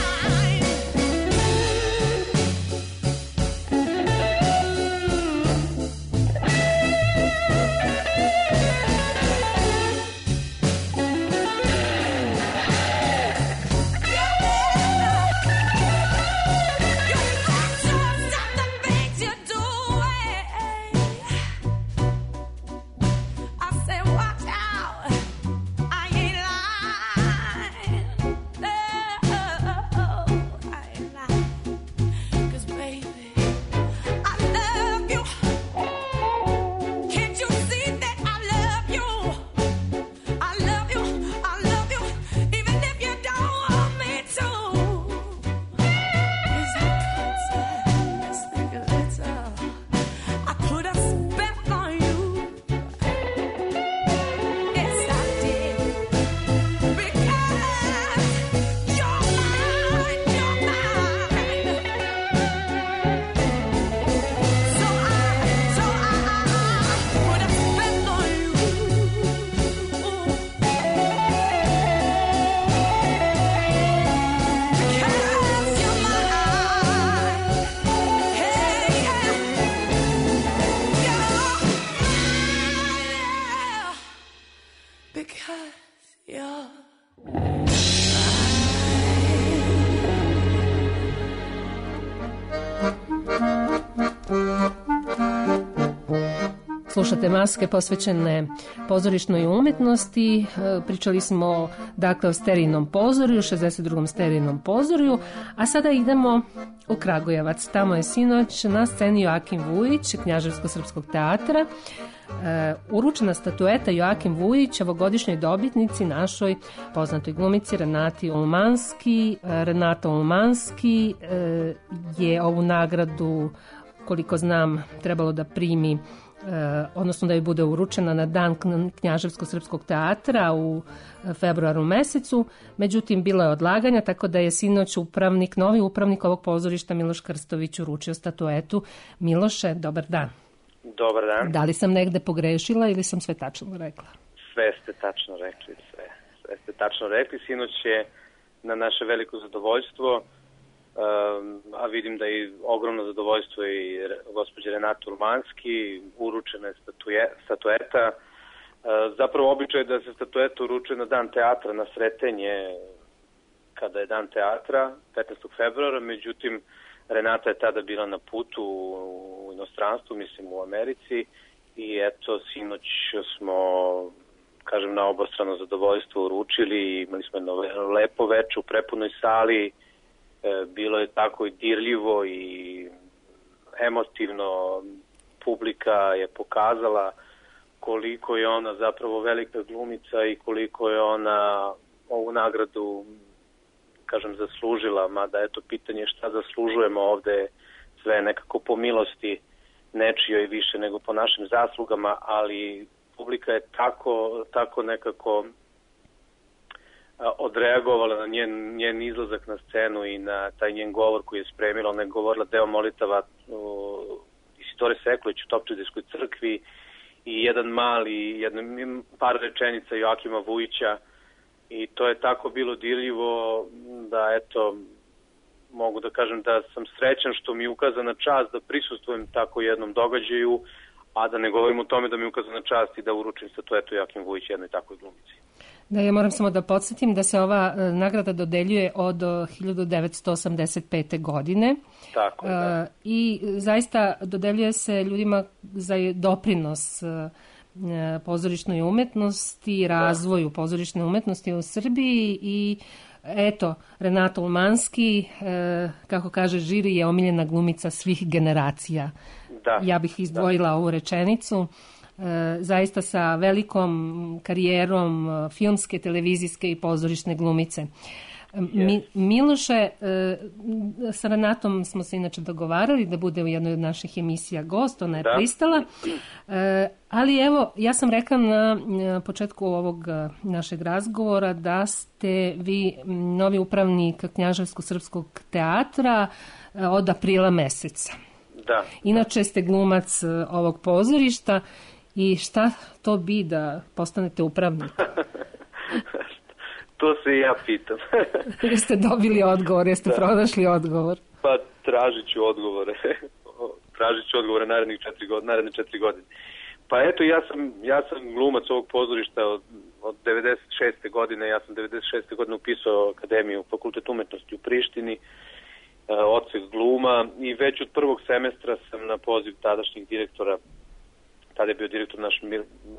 Slušate Maske posvećene pozorišnoj umetnosti. Pričali smo dakle o Sterijnom pozorju, šezdeset drugom Sterijnom pozorju, a sada idemo u Kragujevac. Tamo je sinoć na sceni Joakim Vujić, Knjaževsko-srpskog teatra, uručena statueta Joakim Vujić, ovogodišnjoj dobitnici, našoj poznatoj glumici Renati Ulmanski. Renata Ulmanski je ovu nagradu, koliko znam, trebalo da primi, odnosno da joj bude uručena na dan Knjaževsko-srpskog teatra u februaru mesecu. Međutim, bilo je odlaganja, tako da je sinoć upravnik, novi upravnik ovog pozorišta Miloš Krstović uručio statuetu. Miloše, dobar dan. Dobar dan. Da li sam negde pogrešila ili sam sve tačno rekla? Sve ste tačno rekli, sve. Sve ste tačno rekli. Sinoć je na naše veliko zadovoljstvo, um, a vidim da je ogromno zadovoljstvo i gospođe Renate Urmanski, uručena je statuje, statueta. Uh, zapravo običaj je da se statueta uručuje na dan teatra, na Sretenje, kada je dan teatra, petnaestog februara, međutim, Renata je tada bila na putu u inostranstvu, mislim u Americi, i eto, sinoć smo kažem, na obostrano zadovoljstvo uručili. Imali smo jedno lepo veče u prepunoj sali. Bilo je tako i dirljivo i emotivno. Publika je pokazala koliko je ona zapravo velika glumica i koliko je ona ovu nagradu, kažem, zaslužila, mada eto pitanje šta zaslužujemo ovde, sve nekako po milosti nečijoj više nego po našim zaslugama, ali publika je tako, tako nekako odreagovala na njen, njen izlazak na scenu i na taj njen govor koji je spremila. Ona je govorila deo molitava Isidore Sekulić u Topčideljskoj crkvi i jedan mali, jedno, par rečenica Joakima Vujića, i to je tako bilo dirljivo da eto mogu da kažem da sam srećan što mi je ukazana čast da prisustvujem tako jednom događaju, a da ne govorim o tome da mi je ukazana čast i da uručim statuetu Joakim Vujić jednoj takvoj glumici. Da, ja moram samo da podsjetim da se ova e, nagrada dodeljuje od hiljadu devetsto osamdeset pete. godine. Tako je, da. E, I zaista dodeljuje se ljudima za doprinos e, pozorišnoj umetnosti, razvoju da. pozorišne umetnosti u Srbiji i eto, Renata Ulmanski, e, kako kaže žiri, je omiljena glumica svih generacija. Da. Ja bih izdvojila da. ovu rečenicu. E, zaista sa velikom karijerom filmske, televizijske i pozorišne glumice. Mi, Miloše, e, sa Renatom smo se inače dogovarali da bude u jednoj od naših emisija gost, ona je da. pristala, e, ali evo, ja sam rekla na, na početku ovog našeg razgovora da ste vi novi upravnik Knjaževsko-srpskog teatra od aprila meseca. Da. Inače ste glumac ovog pozorišta i šta to bi da postanete upravnik? To se i ja pitam. Jeste dobili odgovor, jeste da. pronašli odgovor? Pa tražit ću odgovore. tražit ću odgovore narednih četiri godine, naredne četiri godine. Pa eto, ja sam, ja sam glumac ovog pozorišta od, od devedeset šeste. godine. Ja sam devedeset šeste. godine upisao akademiju, fakultet umetnosti u Prištini, odsek gluma, i već od prvog semestra sam na poziv tadašnjih direktora, tada je bio direktor naš Mir,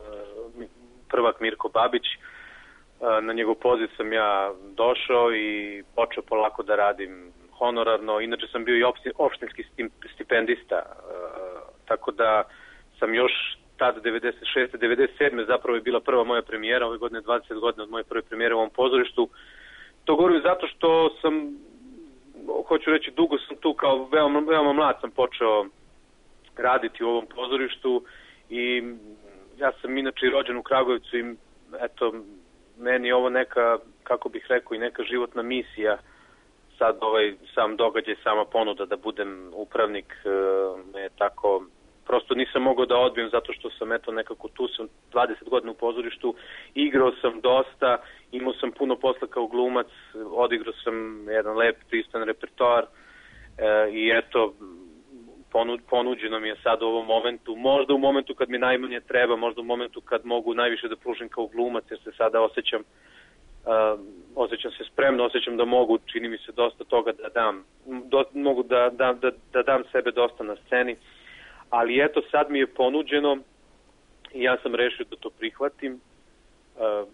prvak Mirko Babić, na njegov poziv sam ja došao i počeo polako da radim honorarno. Inače sam bio i opštinski stipendista, tako da sam još tada devedeset šeste. devedeset sedme. zapravo je bila prva moja premijera, ove godine dvadeset godina od moje prve premijere u ovom pozorištu. To govorim zato što sam, hoću reći, dugo sam tu, kao veoma, veoma mlad sam počeo raditi u ovom pozorištu i ja sam inače rođen u Kragujevcu i eto, meni je ovo neka, kako bih rekao, i neka životna misija. Sad ovaj sam događaj, sama ponuda da budem upravnik me je tako, prosto nisam mogao da odbijem zato što sam eto nekako tu sam dvadeset godina u pozorištu, igrao sam dosta, imao sam puno posla kao glumac, odigrao sam jedan lep, pristan repertoar e, i eto ponuđeno mi je sad u ovom momentu, možda u momentu kad mi najmanje treba, možda u momentu kad mogu najviše da pružim kao glumac, jer se sada osjećam uh, osjećam se spremno, osjećam da mogu, čini mi se dosta toga da dam, do, mogu da, da, da, da dam sebe dosta na sceni, ali eto sad mi je ponuđeno i ja sam rešio da to prihvatim. Uh,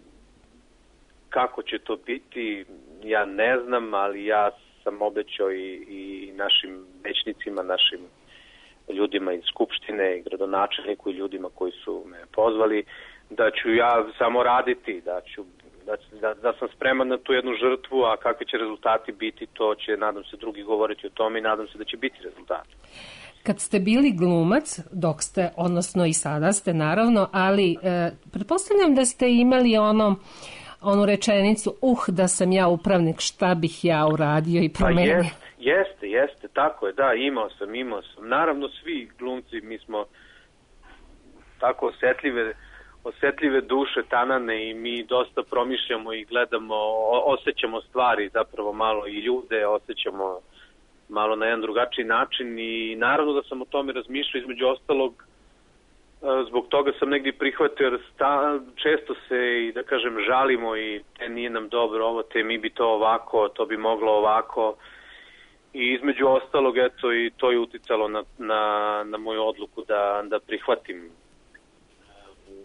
kako će to biti, ja ne znam, ali ja sam obećao i, i našim većnicima, našim ljudima iz Skupštine i gradonačelniku i ljudima koji su me pozvali, da ću ja samo raditi, da, ću, da, da, da sam spreman na tu jednu žrtvu, a kakvi će rezultati biti, to će, nadam se, drugi govoriti o tome i nadam se da će biti rezultati. Kad ste bili glumac, dok ste, odnosno i sada ste naravno, ali e, pretpostavljam da ste imali ono onu rečenicu, uh, da sam ja upravnik, šta bih ja uradio i promenio. Pa jest, jeste, jeste, tako je, da, imao sam, imao sam. Naravno, svi glumci, mi smo tako osetljive, osetljive duše, tanane, i mi dosta promišljamo i gledamo, osjećamo stvari, zapravo malo i ljude, osjećamo malo na jedan drugačiji način, i naravno da sam o tome razmišljao, između ostalog. Zbog toga sam negdje prihvatio, jer sta, često se, i da kažem, žalimo i te nije nam dobro ovo, te mi bi to ovako, to bi moglo ovako. I između ostalog, eto, i to je uticalo na, na, na moju odluku da, da prihvatim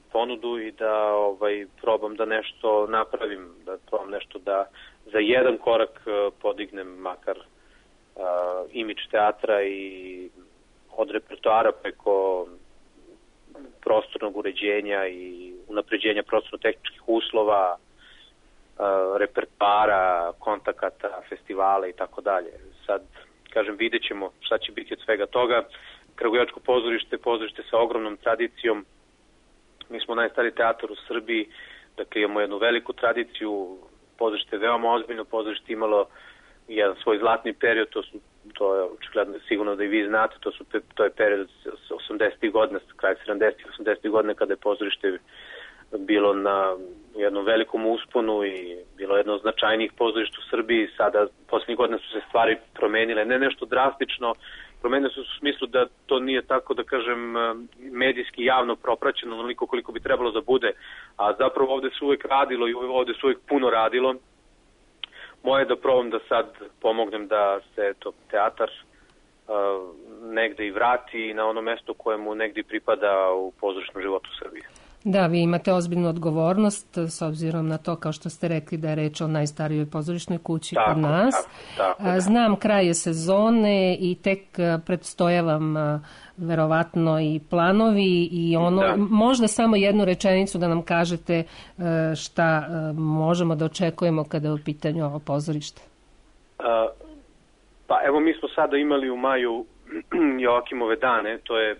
ponudu i da ovaj, probam da nešto napravim, da probam nešto da za jedan korak podignem makar uh, imidž teatra i od repertoara preko prostornog uređenja i unapređenja prostorno-tehničkih uslova, uh, repertoara, kontakata, festivala i tako dalje. Sad, kažem, vidjet ćemo šta će biti od svega toga. Kragujevačko pozorište, pozorište sa ogromnom tradicijom. Mi smo najstariji teatar u Srbiji, dakle imamo jednu veliku tradiciju, pozorište je veoma ozbiljno, pozorište imalo jedan svoj zlatni period, to su, to je očigledno sigurno da i vi znate, to, su, to je period osamdesetih godina, kraj sedamdesetih, osamdesetih godina kada je pozorište bilo na jednom velikom usponu i bilo jedno od značajnijih pozorišta u Srbiji. Sada, poslednjih godina su se stvari promenile, ne nešto drastično, promenile su u smislu da to nije tako, da kažem, medijski javno propraćeno onoliko koliko bi trebalo da bude, a zapravo ovde se uvek radilo i ovde se uvek puno radilo. Moje je da probam da sad pomognem da se to teatar uh, negde i vrati na ono mesto kojemu negde pripada u pozorišnom životu Srbije. Da, vi imate ozbiljnu odgovornost s obzirom na to, kao što ste rekli, da je reč o najstarijoj pozorišnoj kući tako, kod nas. Tako, tako, da. Znam, kraj je sezone i tek predstoje vam verovatno i planovi i ono, da. Možda samo jednu rečenicu da nam kažete šta možemo da očekujemo kada je u pitanju ovo pozorište. Uh, pa evo, mi smo sada imali u maju Joakimove dane, to je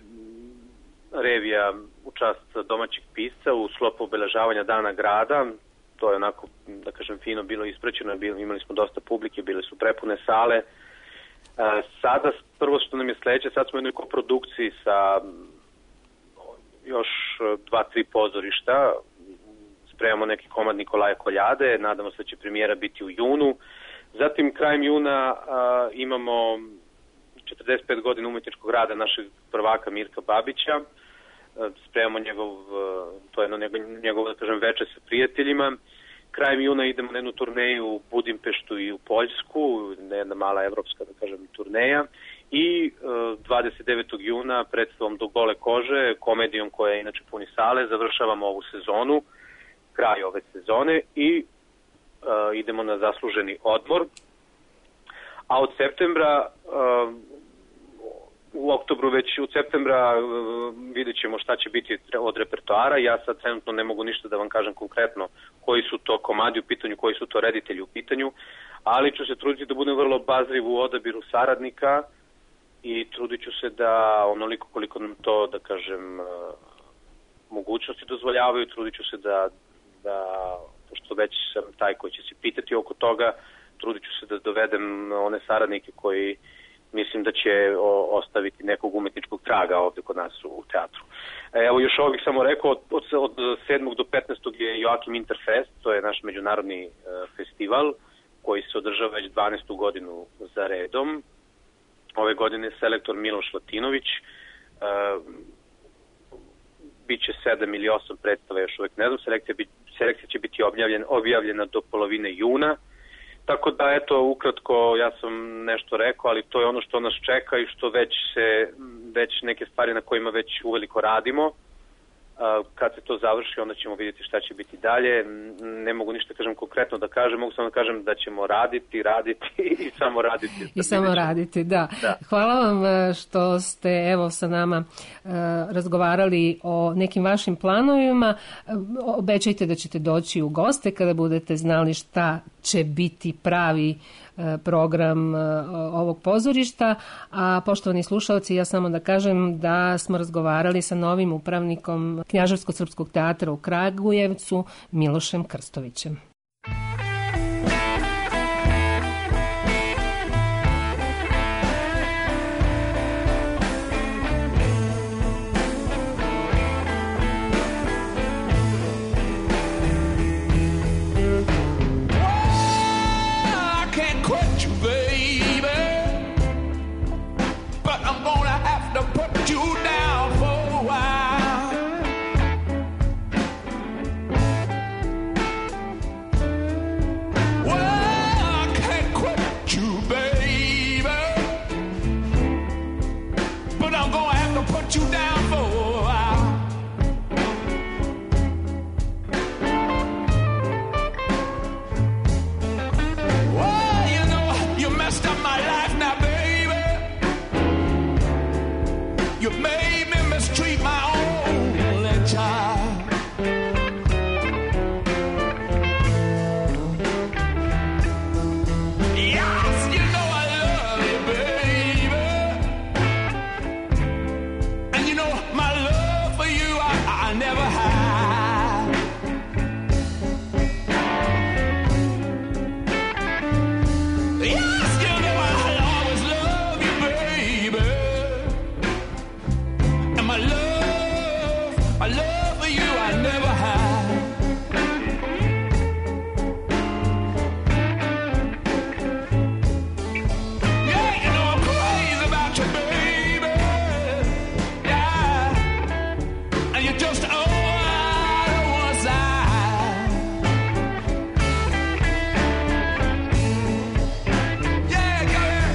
revija u čast domaćeg pisca u sklopu obeležavanja Dana grada. To je onako, da kažem, fino bilo ispraćeno, imali smo dosta publike, bile su prepune sale. E, sada, prvo što nam je sledeće, sad smo u jednoj koprodukciji sa još dva, tri pozorišta. Spremamo neki komad Nikolaja Koljade, nadamo se da će premijera biti u junu. Zatim, krajem juna a, imamo četrdeset pet godina umetničkog rada našeg prvaka Mirka Babića. Spremamo njegov, to je jedno njegovo, da kažem, veče sa prijateljima. Krajem juna idemo na jednu turneju u Budimpeštu i u Poljsku, jedna mala evropska, da kažem, turneja. I dvadeset devetog juna predstavom Do gole kože, komedijom koja je inače puni sale, završavamo ovu sezonu, kraj ove sezone i uh, idemo na zasluženi odmor. A od septembra uh, u oktobru, već u septembra vidjet ćemo šta će biti od repertoara. Ja sad trenutno ne mogu ništa da vam kažem konkretno koji su to komadi u pitanju, koji su to reditelji u pitanju, ali ću se truditi da budem vrlo obazriv u odabiru saradnika i trudit ću se da onoliko koliko nam to, da kažem, mogućnosti dozvoljavaju, trudit ću se da, da pošto već sam taj koji će se pitati oko toga, trudit ću se da dovedem one saradnike koji mislim da će o, ostaviti nekog umetničkog traga ovde kod nas u teatru. Evo, još ovo bih samo rekao, od, od, od sedmog do petnaestog je Joakim Interfest, to je naš međunarodni uh, festival koji se održava već dvanaestu godinu za redom. Ove godine je selektor Miloš Latinović. Uh, biće sedam ili osam predstava, još uvek ne znam, selekcija, bi, selekcija će biti objavljena, objavljena do polovine juna. Tako da, eto, ukratko, ja sam nešto rekao, ali to je ono što nas čeka i što već se, već neke stvari na kojima već uveliko radimo. Kad se to završi, onda ćemo vidjeti šta će biti dalje. Ne mogu ništa, kažem, konkretno da kažem, mogu samo da kažem da ćemo raditi, raditi i samo raditi. I samo raditi, da. da. Hvala vam što ste, evo, sa nama razgovarali o nekim vašim planovima. Obećajte da ćete doći u goste kada budete znali šta će biti pravi program ovog pozorišta, a poštovani slušalci, ja samo da kažem da smo razgovarali sa novim upravnikom Knjaževsko-srpskog teatra u Kragujevcu, Milošem Krstovićem. You made me mistreat my only child. Yes, you know I love you, baby. And you know my love for you I, I never had. Yes, you know I'll always love you, baby. And my love, my love for you I never had. Yeah, you know I'm crazy about you, baby. Yeah, and you're just all on one side. Yeah, go ahead.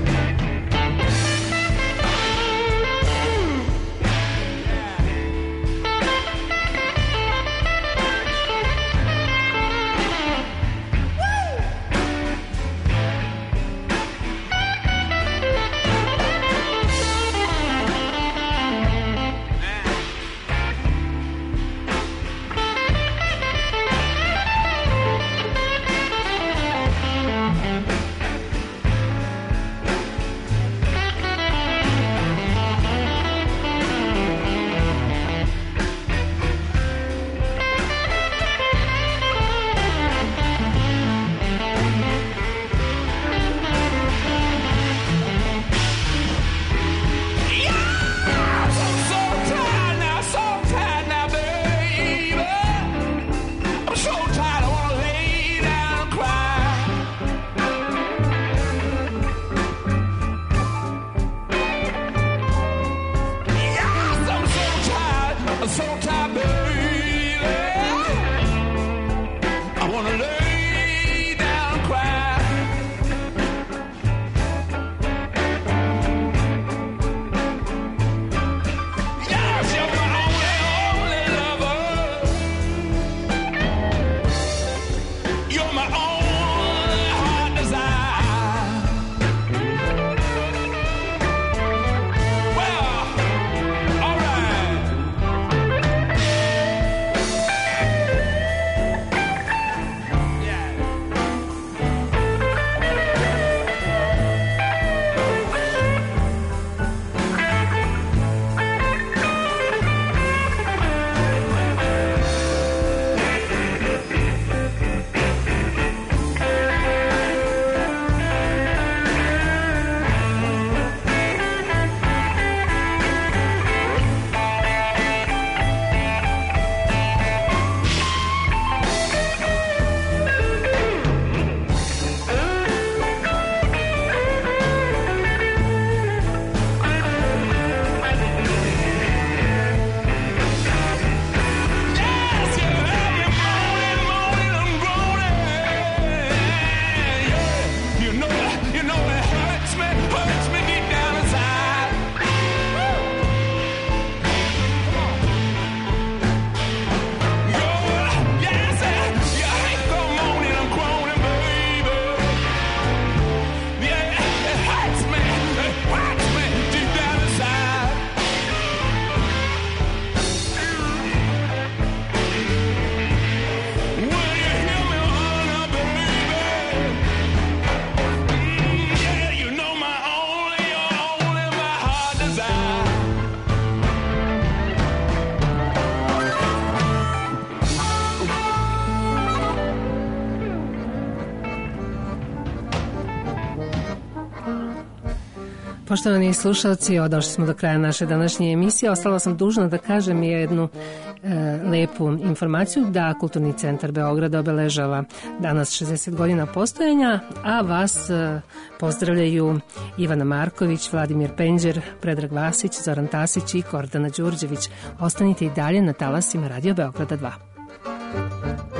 I'm so tired, baby. I wanna lay down and cry. Yes, you're my only, only lover. You're my only heart desire. Well, all right. Poštovani slušalci, došli smo do kraja naše današnje emisije. Ostala sam dužna da kažem jednu e, lepu informaciju da Kulturni centar Beograda obeležava danas šezdeset godina postojanja, a vas e, pozdravljaju Ivana Marković, Vladimir Penđer, Predrag Vasić, Zoran Tasić i Gordana Đurđević. Ostanite i dalje na talasima Radio Beograda dva.